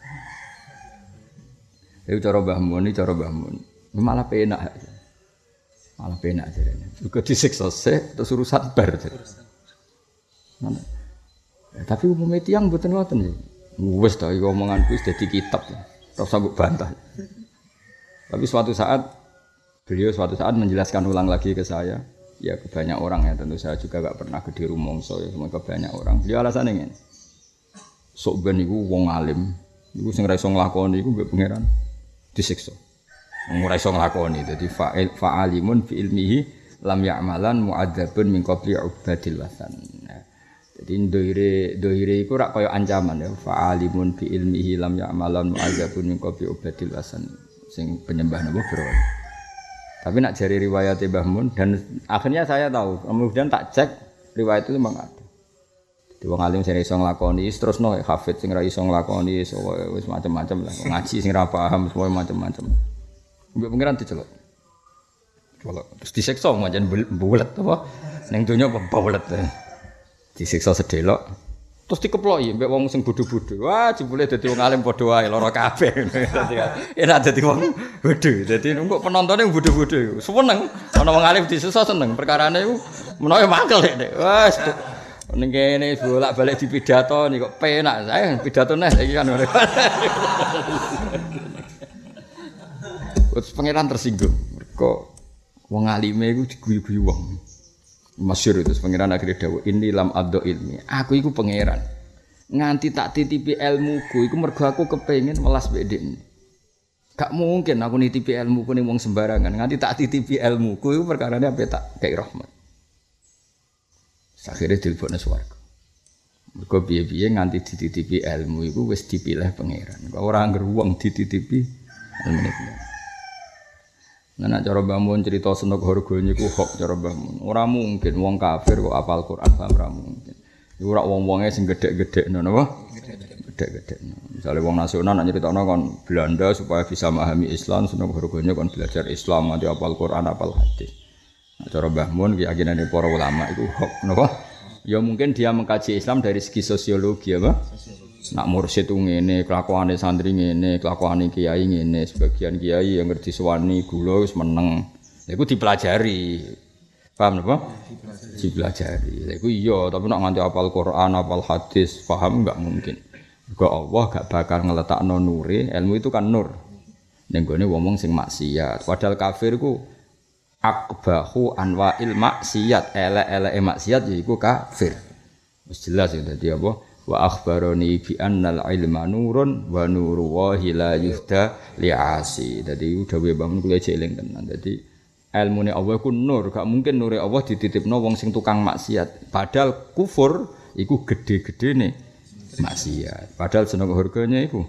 Iku cara Mbah Mun, cara Mbah Mun. Malah penak. Malah penak jarene. Juga disiksa sik terus urusan bar. Mana? Eh, tapi umumnya tiyang mboten ngoten nggih. Wis ta iki omongan kuwi dadi kitab. Ora usah mbok bantah. Tapi suatu saat beliau suatu saat menjelaskan ulang lagi ke saya. Ya ke banyak orang ya tentu saya juga gak pernah gede rumongso ya semua ke banyak orang. Beliau alasannya ngene. Sok ben iku wong alim, iku sing ora iso nglakoni iku mbek pangeran disiksa. Ora iso nglakoni dadi fa'il fa'alimun fi ilmihi lam ya'malan mu'adzabun min qabli ubadil wasan. Nah, jadi doire doire iku rak kaya ancaman ya fa'alimun fi ilmihi lam ya'malan mu'adzabun min qabli ubadil wasan sing penyembah napa berhala. Tapi nak jari riwayat Mbah Mun dan akhirnya saya tahu kemudian tak cek riwayat itu memang ada. Di wong alim sing iso nglakoni terus no hafid sing ora iso nglakoni wis macam-macam lah ngaji sing ora paham semua macam-macam. Mbok pengiran dicelok. Celok. Terus disiksa majan bulet apa? Ning donya apa bulet. Disiksa sedelok. Terus dikeploki mbek wong sing bodho-bodho. Wah, jebule dadi wong alim padha wae lara kabeh. Enak dadi wong bodho. Dadi kok penontone bodho-bodho. Seneng. Ana wong alim disiksa seneng. Perkarane iku menawa mangkel nek. Wes ning kene bolak-balik dipidato nih kok penak. Saya pidatone iki kan. Terus pangeran tersinggung, kok wong alime iku diguyu-guyu wong. Masyhur itu pangeran akhire dawuh, "Inni lam addo ilmi." Aku iku pangeran. nganti tak titipi ilmuku iku mergo aku kepengin welas mbek ndekne. Gak mungkin aku nitipi ilmuku ning wong sembarangan, nganti tak titipi ilmuku iku perkarane ape tak kei rahmat. Akhire dilebokne swarga. Mergo piye-piye nganti dititipi ilmu iku wis dipilih pangeran. Kok ora ngger wong dititipi ilmu niku. Nah, nek cara Mbah Mun cerita seneng hargane iku hok cara Mbah Mun. Ora mungkin wong kafir kok apal Quran paham ora mungkin. Iku ora wong-wonge sing gedhe-gedhekno napa? Gedhe-gedhekno. Misale wong nasional nek nyritakno kon Belanda supaya bisa memahami Islam, seneng hargane kon belajar Islam nganti apal Quran, apal hadis. Nah, cara Mbah Mun keyakinane para ulama iku hok napa? Ya mungkin dia mengkaji Islam dari segi sosiologi apa? Nak mursyid itu ngene, kelakuane santri ngene, kelakuane kiai ngene, sebagian kiai yang ngerti suwani gula wis meneng. Lha iku dipelajari. Paham napa? Dipelajari. Lha iku iya, tapi nak nganti hafal Quran, hafal hadis, paham enggak mungkin. Mergo Allah gak bakal ngeletakno nure, ilmu itu kan nur. Ning gone wong sing maksiat. Padahal kafir ku akbahu anwa'il maksiat, elek-eleke maksiat yaiku kafir. Wis jelas ya dadi apa? Wa akhbaroni bi annal ilma nurun wa nuru wahi la yuhda li'asi. Dadi dawuhe bangun kula eling tenan. Dadi ilmune Allah ku nur, gak mungkin nure Allah dititipno wong sing tukang maksiat. Padahal kufur iku gede-gedene maksiat. Padahal seneng harganya iku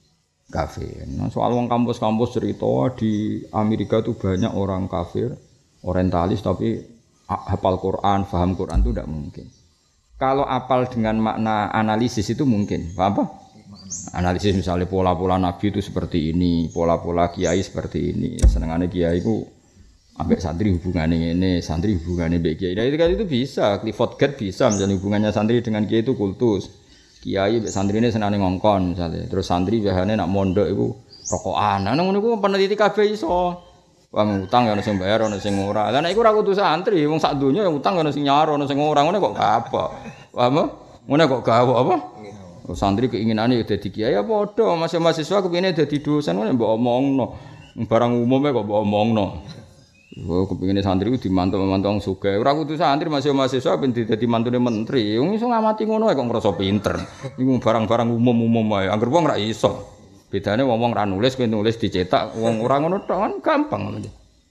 kafir. Nah, soal wong kampus-kampus cerita di Amerika tuh banyak orang kafir, orientalis tapi hafal Quran, paham Quran itu tidak mungkin. Kalau apal dengan makna analisis itu mungkin, apa? Analisis misalnya pola-pola Nabi itu seperti ini, pola-pola kiai seperti ini. Senengane kiai itu ambek santri hubungannya ini, santri hubungannya mbek kiai. Nah, itu kan itu bisa, Clifford Gate bisa misalnya hubungannya santri dengan kiai itu kultus. Kiai mbek santri ini senane ngongkon misalnya. Terus santri biasanya nak mondok itu rokokan. Nah, ngono iku peneliti kabeh iso. Wong utang ya ono sing bayar ono sing ora. Lah nek iku ora kudu santri, wong sak donya yang utang ono sing nyaro ono sing ora. Ngene kok apa? Paham? Ngene kok gawe apa? Oh, santri keinginane ya dadi kiai ya padha, masih mahasiswa kepengine dadi dosen ngene mbok omongno. Barang umume kok mbok omongno. Oh, kepengine santri ku dimantu-mantu wong sugih. Ora kudu santri masih mahasiswa ben dadi mantune menteri. Wong iso ngamati ngono kok ngrasa pinter. Iku barang-barang umum-umum wae. Angger wong ora iso. Bedane wong-wong ra nulis, kowe nulis dicetak, wong ora ngono tok kan gampang ngono.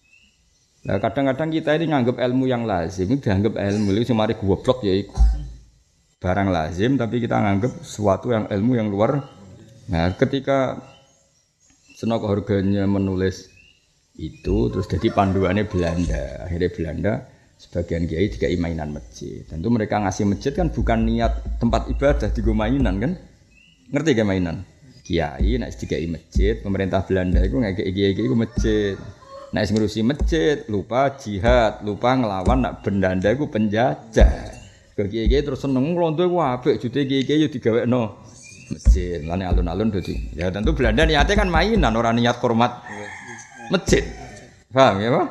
Nah, kadang-kadang kita ini nganggep ilmu yang lazim, dianggap ilmu iki sing mari goblok ya iku. Barang lazim tapi kita nganggep sesuatu yang ilmu yang luar. Nah, ketika Senoko harganya menulis itu terus jadi panduannya Belanda. Akhirnya Belanda sebagian kiai dikai mainan masjid. Tentu mereka ngasih masjid kan bukan niat tempat ibadah digo mainan kan? Ngerti gak mainan? Kiai nek dikai masjid, pemerintah Belanda iku ngekeki kiai-kiai iku masjid. Nek sing ngurusi masjid, lupa jihad, lupa ngelawan nak Belanda iku penjajah. Kiai-kiai terus seneng nglondo iku apik, jute kiai-kiai yo digawekno masjid. Lane alun-alun dadi. Ya tentu Belanda niate kan mainan, ora niat hormat masjid. Paham ya, Pak?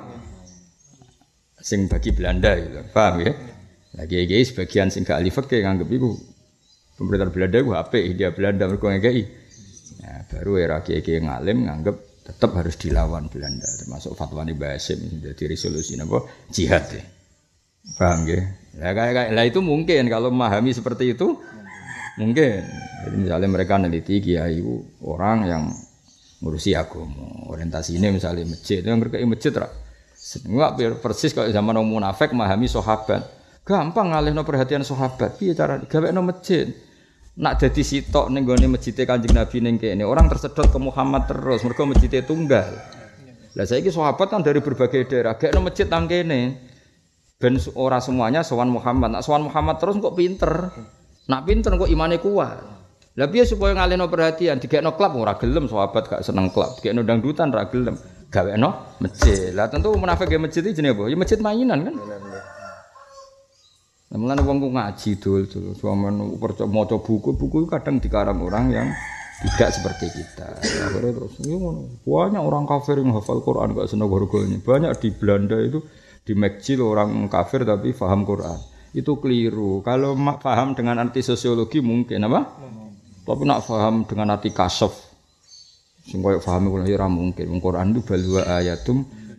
Sing bagi Belanda gitu. Paham ya? Lah kiai-kiai sebagian sing gak ahli fikih nganggep iku pemerintah Belanda iku apik, dia Belanda mergo ngekeki. Nah, baru era kiai-kiai ngalim nganggep tetap harus dilawan Belanda, termasuk fatwa Mbah Hasyim jadi resolusi napa jihad. Ya. Paham nggih? Lah kayak lah itu mungkin kalau memahami seperti itu mungkin. Jadi misalnya mereka neliti kiai itu orang yang ngurusi agama, orientasi ini misalnya masjid, yang berkait masjid ra. Enggak persis kalau zaman orang munafik memahami sahabat. Gampang ngalihno perhatian sahabat. Piye cara gawekno masjid? Nak dadi sitok ning gone masjide Kanjeng Nabi ning kene, orang tersedot ke Muhammad terus, mergo masjide tunggal. Lah saiki sahabat kan dari berbagai daerah, gekno masjid nang kene. Ben ora semuanya sowan Muhammad. Nak sowan Muhammad terus kok pinter. Nak pinter kok imane kuat. Lah piye supaya ngalihno perhatian, digekno klub ora gelem sahabat gak seneng klub, digekno dangdutan ora gelem. Gawekno masjid. Lah tentu munafik ge masjid iki jenenge apa? Ya masjid mainan kan. Mulane wong ku ngaji dul-dul, sampeyan percaya maca buku, buku kadang dikarang orang yang tidak seperti kita. Akhirnya terus ya ngono. Banyak orang kafir yang hafal Quran gak seneng harganya. Banyak di Belanda itu di masjid orang kafir tapi paham Quran. Itu keliru. Kalau mak paham dengan arti sosiologi mungkin apa? Tapi nak paham dengan arti kasaf. Sing koyo paham ora mungkin. Quran itu balwa ayatum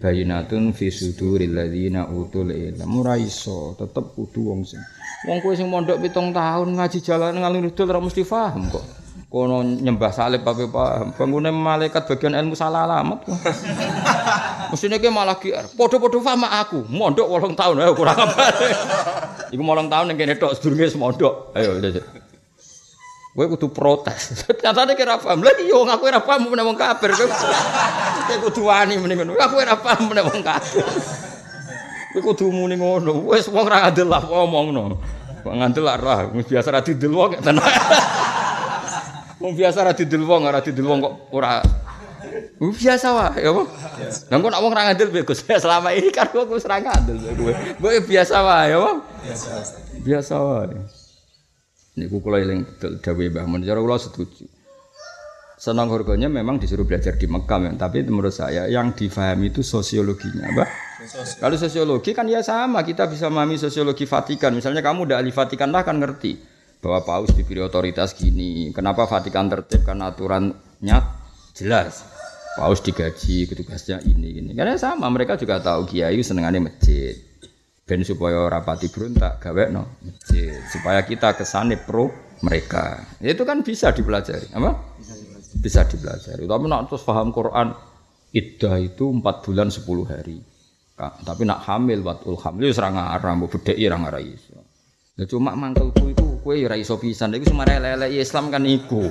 bayinatun fi suduril ladzina utul ilm. Ora iso, tetep kudu wong sing. Wong kowe sing mondok pitung tahun ngaji jalan ngalih dul ora mesti paham kok. Kono nyembah salib apa paham. Bangune malaikat bagian ilmu salah alamat kok. Mesine ki malah G R. Padha-padha paham aku. Mondok wolong tahun ayo kurang apa. Iku wolong tahun ning kene tok sedurunge mondok. Ayo. Kowe kudu protes. Nyatane ki ora paham. Lah iya wong aku ora paham meneh wong kafir. Kowe kudu wani meneh ngono. Aku ora paham meneh wong kafir. Kowe kudu muni ngono. Wis wong ra ngandel lah ngomongno. Wong ngandel lah ra. Wis biasa ra didel wong tenan. Wong biasa ra didel wong, ora didel wong kok ora. Wong biasa wae, ya apa? Lah kok nek wong ra ngandel piye Gus? Selama ini kan aku wis ra ngandel kowe. Kowe biasa wae, ya apa? Biasa. Biasa wae. Niku kula eling betul dawuhe Mbah Mun. Cara kula setuju. Senang harganya memang disuruh belajar di Mekah, ya. Tapi menurut saya yang difahami itu sosiologinya, Mbah. Kalau sosiologi kan ya sama, kita bisa memahami sosiologi Vatikan. Misalnya kamu udah ahli Vatikan lah kan ngerti bahwa paus diberi otoritas gini. Kenapa Vatikan tertib? Karena aturannya jelas. Paus digaji, petugasnya ini gini. Karena sama, mereka juga tahu kiai senengane masjid. Ben supaya rapati berontak gawe no masjid. Supaya kita kesane pro mereka. Itu kan bisa dipelajari, apa? Bisa dipelajari. Tapi nak terus paham Quran, iddah itu empat bulan sepuluh hari. Tapi nak hamil watul hamil wis ra ngarah, mbok bedheki ra ngarah iso. Ya cuma mangkelku iku kowe ya ora iso pisan. Iku semare elek-elek Islam kan iku.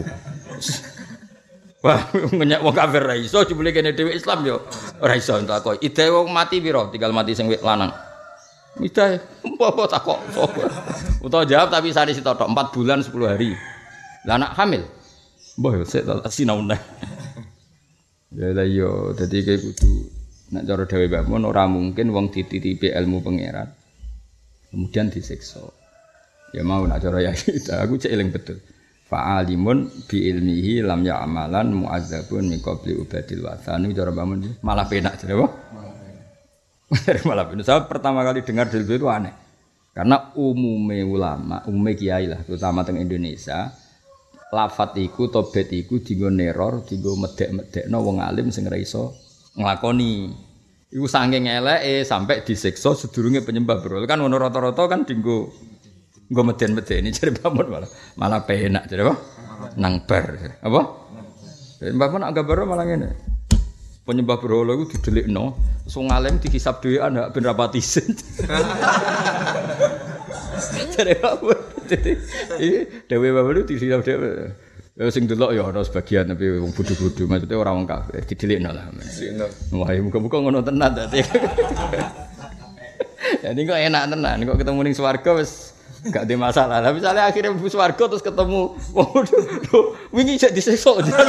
Wah, ngenyak wong kafir ra iso jebule kene dhewe Islam yo ora iso entuk kok. Iddah wong mati piro? Tinggal mati sing lanang. Iddah apa takok sapa? Utawa jawab tapi sari sitotok empat bulan sepuluh hari. Lah anak hamil. Mbah yo sik tak sinau neh. Ya lah yo dadi kowe kudu nek cara dhewe Mbah Mun ora mungkin wong dititipi ilmu pangeran kemudian disiksa. Ya mau nak cara ya aku cek eling betul. Fa'alimun bi ilmihi lam ya'malan mu'adzabun min qabli ubadil wathani cara Mbah Mun malah penak jare apa? Malah penak. Saya pertama kali dengar dalil itu aneh. Karena umume ulama, umume kiai lah terutama teng Indonesia lafat iku tobat iku dienggo neror, dienggo medek-medekno wong alim sing ora iso nglakoni. Iku saking eleke sampai disiksa sedurunge penyembah berhala. Kan ngono rata-rata kan dienggo nggo meden-medeni jare Mbah Mun malah malah penak jare apa? Nang bar. Apa? Mbah Mun nak gambar malah ngene. Penyembah berhala iku didelikno, wong alim dihisab dhewean hak ben rapati isin. Jare apa? Iki dhewe wae dihisab dhewe. Ya sing delok ya ana sebagian tapi wong bodho-bodho maksudnya ora wong kafir didelikno lah. Wah, muga-muga ngono tenan dadi. Jadi kok enak tenan kok ketemu ning swarga wis gak ada masalah. Tapi misalnya akhirnya mlebu swarga terus ketemu wong wingi isih disiksa.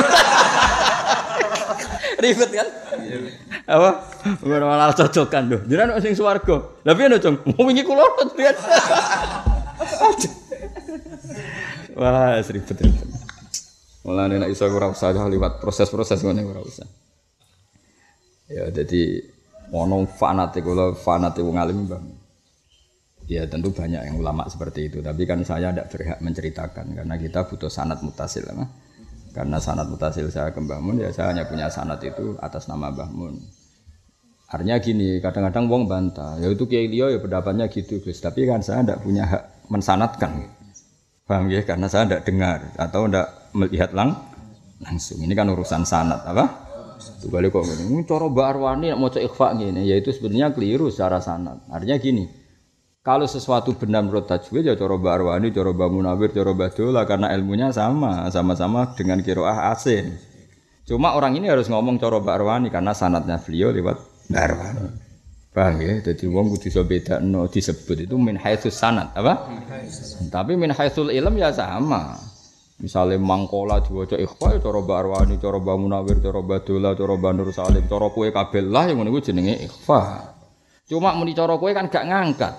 Ribet kan? Apa? Ora malah cocokan lho. Jenengan sing swarga. Lah piye no, Cung? Wingi kula lihat. Wah, ribet-ribet. Mulane nek iso ora usah liwat proses-proses ngene ora usah. Ya dadi ono fanatik kula fanatik wong alim Mbah. Ya tentu banyak yang ulama seperti itu, tapi kan saya tidak berhak menceritakan karena kita butuh sanad mutasil nah. Karena sanad mutasil saya ke Mbah Mun ya saya hanya punya sanad itu atas nama Mbah Mun. Artinya gini, kadang-kadang wong bantah, ya itu kiai liya ya pendapatnya gitu Gus, tapi kan saya tidak punya hak mensanadkan. Paham ya? Karena saya tidak dengar atau tidak melihat lang langsung. Ini kan urusan sanad apa? Itu kali kok ngene. Cara Mbak Arwani nek maca ikhfa ngene, ya itu sebenarnya keliru secara sanad. Artinya gini, kalau sesuatu benar menurut tajwid ya cara Mbak Arwani, cara Mbak Munawir, cara Mbak Dola karena ilmunya sama, sama-sama dengan qiraah asin. Cuma orang ini harus ngomong cara Mbak Arwani karena sanadnya beliau lewat Mbak Arwani. Paham ya? Jadi wong kudu iso bedakno disebut itu min haitsus sanad, apa? Tapi min haitsul ilm ya sama. Misalnya mangkola diwaca ikhfa cara Mbak Arwani, cara Mbak Munawir, cara Mbak Dola, cara Mbak Nur Salim, cara kowe kabeh lah yang ngono iku jenenge ikhfa. Cuma muni cara kowe kan gak ngangkat.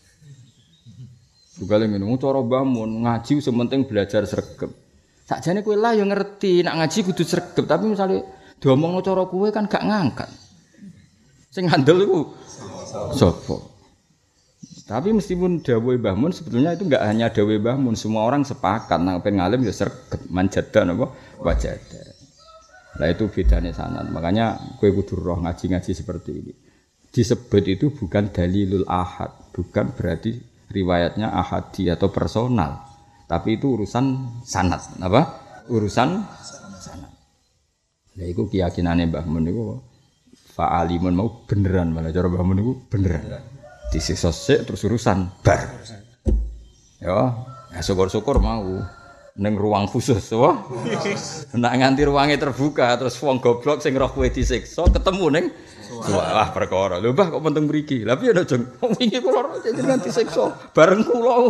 Juga lagi ngomong cara bangun ngaji sementing belajar sregep. Sakjane kowe lah yo ngerti nak ngaji kudu sregep, tapi misalnya diomongno cara kowe kan gak ngangkat. Sing ngandel iku sapa? Tapi meskipun dawuhe Mbah Mun sebetulnya itu enggak hanya dawuhe Mbah Mun, semua orang sepakat nang pengen ngalim ya sregep manjada napa wajada. Lah itu bedanya sanad. Makanya kowe kudu roh ngaji-ngaji seperti ini. Disebut itu bukan dalilul ahad, bukan berarti riwayatnya ahadi atau personal. Tapi itu urusan sanad, apa? Urusan sanad. Lah iku keyakinane Mbah Mun niku fa'alimun mau beneran malah cara Mbah Mun niku beneran. Disiksa sik terus urusan bar. Ya, ya syukur-syukur mau ning ruang khusus, wah. Nek nganti ruange terbuka terus wong goblok sing roh kowe disiksa ketemu ning wah perkara. Lho Mbah kok penting mriki. Lah piye nek jeng wong wingi kula jenengan disiksa bareng kula.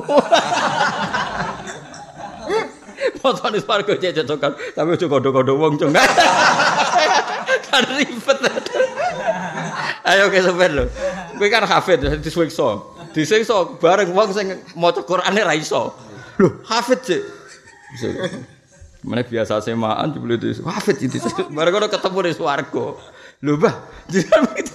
Potone swarga cecok-cecokan tapi aja kondo-kondo wong cung. Kan ribet. Ayo ke sampean lho. Kowe kan hafid disiksa. Disiksa bareng wong sing maca Qur'ane ra iso. Lho, hafid sih. Mana biasa semaan jebule itu hafid itu. Bareng ono ketemu di swarga. Lho, Mbah, jenengan begitu.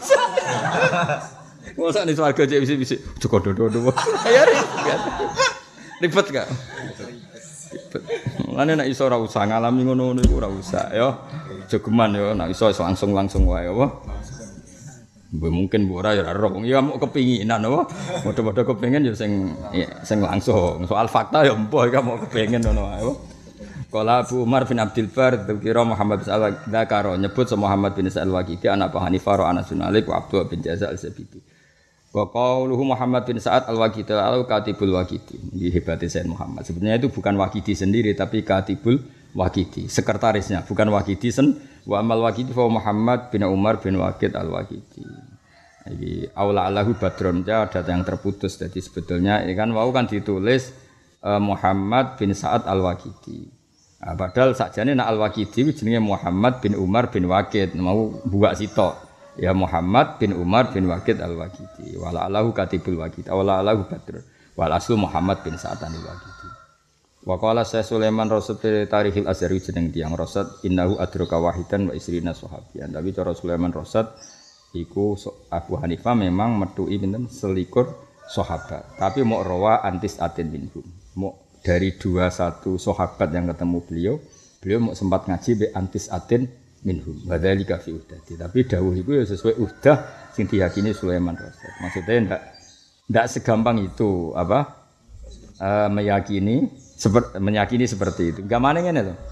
Mosok di swarga cek bisi-bisi. Aja kondo-kondo. Ya ribet. Ribet gak? Ribet. Mulane nek iso ora usah ngalami ngono-ngono iku ora usah ya. Jogeman ya nek iso langsung-langsung wae apa. Mbok mungkin mbok ora ya ora roh. Ya mau kepinginan apa. Modho-modho kepengin ya sing ya, sing langsung. Soal fakta ya mbok iki mau kepengin ngono wae. Qala Abu Umar bin Abdul Bar dzikra Muhammad bin Al-Dzakaro nyebut sama Muhammad bin Al-Waqidi anak Abu Hanifah ra Anas bin Malik wa Abdullah bin Jazal al-Zabidi. Wa qauluhu Muhammad bin Sa'ad al-Waqidi al-Katibul Waqidi. Ini hebatnya Sayyid Muhammad. Sebenarnya itu bukan Waqidi sendiri tapi Katibul Waqidi, sekretarisnya, bukan Waqidi sen. Wa amal Waqidi fa Muhammad bin Umar bin Waqid al-Waqidi. Iki aula Allahu badron ya ada yang terputus. Jadi sebetulnya ini kan wau kan ditulis uh, Muhammad bin Sa'ad al-Waqidi. Nah, padahal sakjane nak al-Waqidi jenenge Muhammad bin Umar bin Waqid, mau buak sitok. Ya Muhammad bin Umar bin Waqid al-Waqidi. Wala Allahu katibul Waqidi. Wala Allahu badr. Wal aslu Muhammad bin Sa'ad al-Waqidi. Wa qala Syekh Sulaiman Rasad Tarikhil Azhari jeneng tiyang Rasad innahu adraka wahidan wa isrina sahabiyan. Tapi cara Sulaiman Rasad iku Abu Hanifah memang metuki pinten selikur sahabat. Tapi mau rawa antis atin minhum. Mau dari dua satu sahabat yang ketemu beliau, beliau mau sempat ngaji be antis atin minhum. Wadzalika fi uhdati. Tapi dawuh iku ya sesuai uhdah sing diyakini Sulaiman Rasad. Maksudnya ndak ndak segampang itu apa? Uh, meyakini seperti meyakini seperti itu. Gamane ngene lho.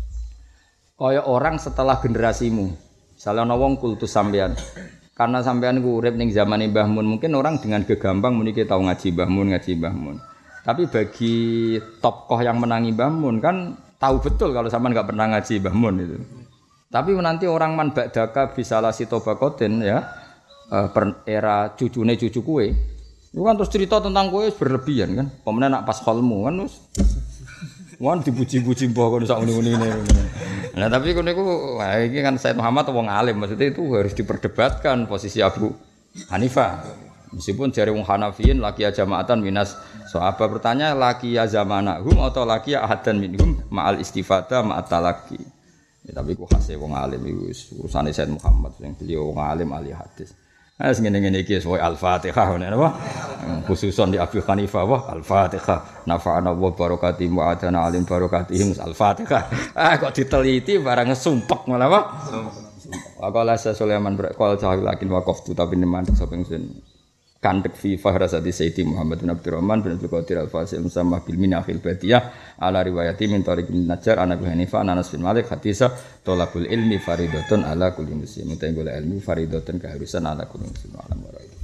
Kaya orang setelah generasimu. Misalnya ana wong kultus sampean. Karena sampean ku urip ning zamane Mbah Mun, mungkin orang dengan gegampang muni ki tau ngaji Mbah Mun, ngaji Mbah Mun. Tapi bagi tokoh yang menangi Mbah Mun kan tahu betul kalau sampean enggak pernah ngaji Mbah Mun itu. Tapi nanti orang man ba'daka bisalah sitobakotin ya, uh, era cucune cucu kue. Itu kan terus cerita tentang kue berlebihan kan. Pemenang nak pas kholmu kan terus. Wan dipuji-puji mbah kon sak ngene-ngene. Nah tapi kono iku wah iki kan Said Muhammad wong alim, maksudnya itu harus diperdebatkan posisi Abu Hanifah. Meskipun jare wong Hanafiyin laki ya jamaatan minas sahabat bertanya laki ya zamanahum atau laki ya ahadan minhum ma'al istifada ma'at talaqi. Ya, tapi ku khase wong alim iku urusane Said Muhammad yang beliau wong alim ahli hadis. Ah sing ngene-ngene iki wae Al-Fatihah ngene apa? Khususon di Abu Hanifah wah Al-Fatihah. Nafa'ana wa barakati mu'adana alim barakatihim Al-Fatihah. Ah kok diteliti barang sumpek malah apa? Waqala Sulaiman berqol cahil lakin waqaftu tapi neman sapa ingsun. Kandek fi fahrasati Sayyidi Muhammad bin Abdurrahman bin Abdul Qadir Al-Fasil musamma bil minakhil badiyah ala riwayati min tariq bin Najjar ana Abu Hanifah Anas bin Malik hadisa talabul ilmi faridatun ala kulli muslim. Mutai golek ilmu faridatun keharusan ala kulli muslim.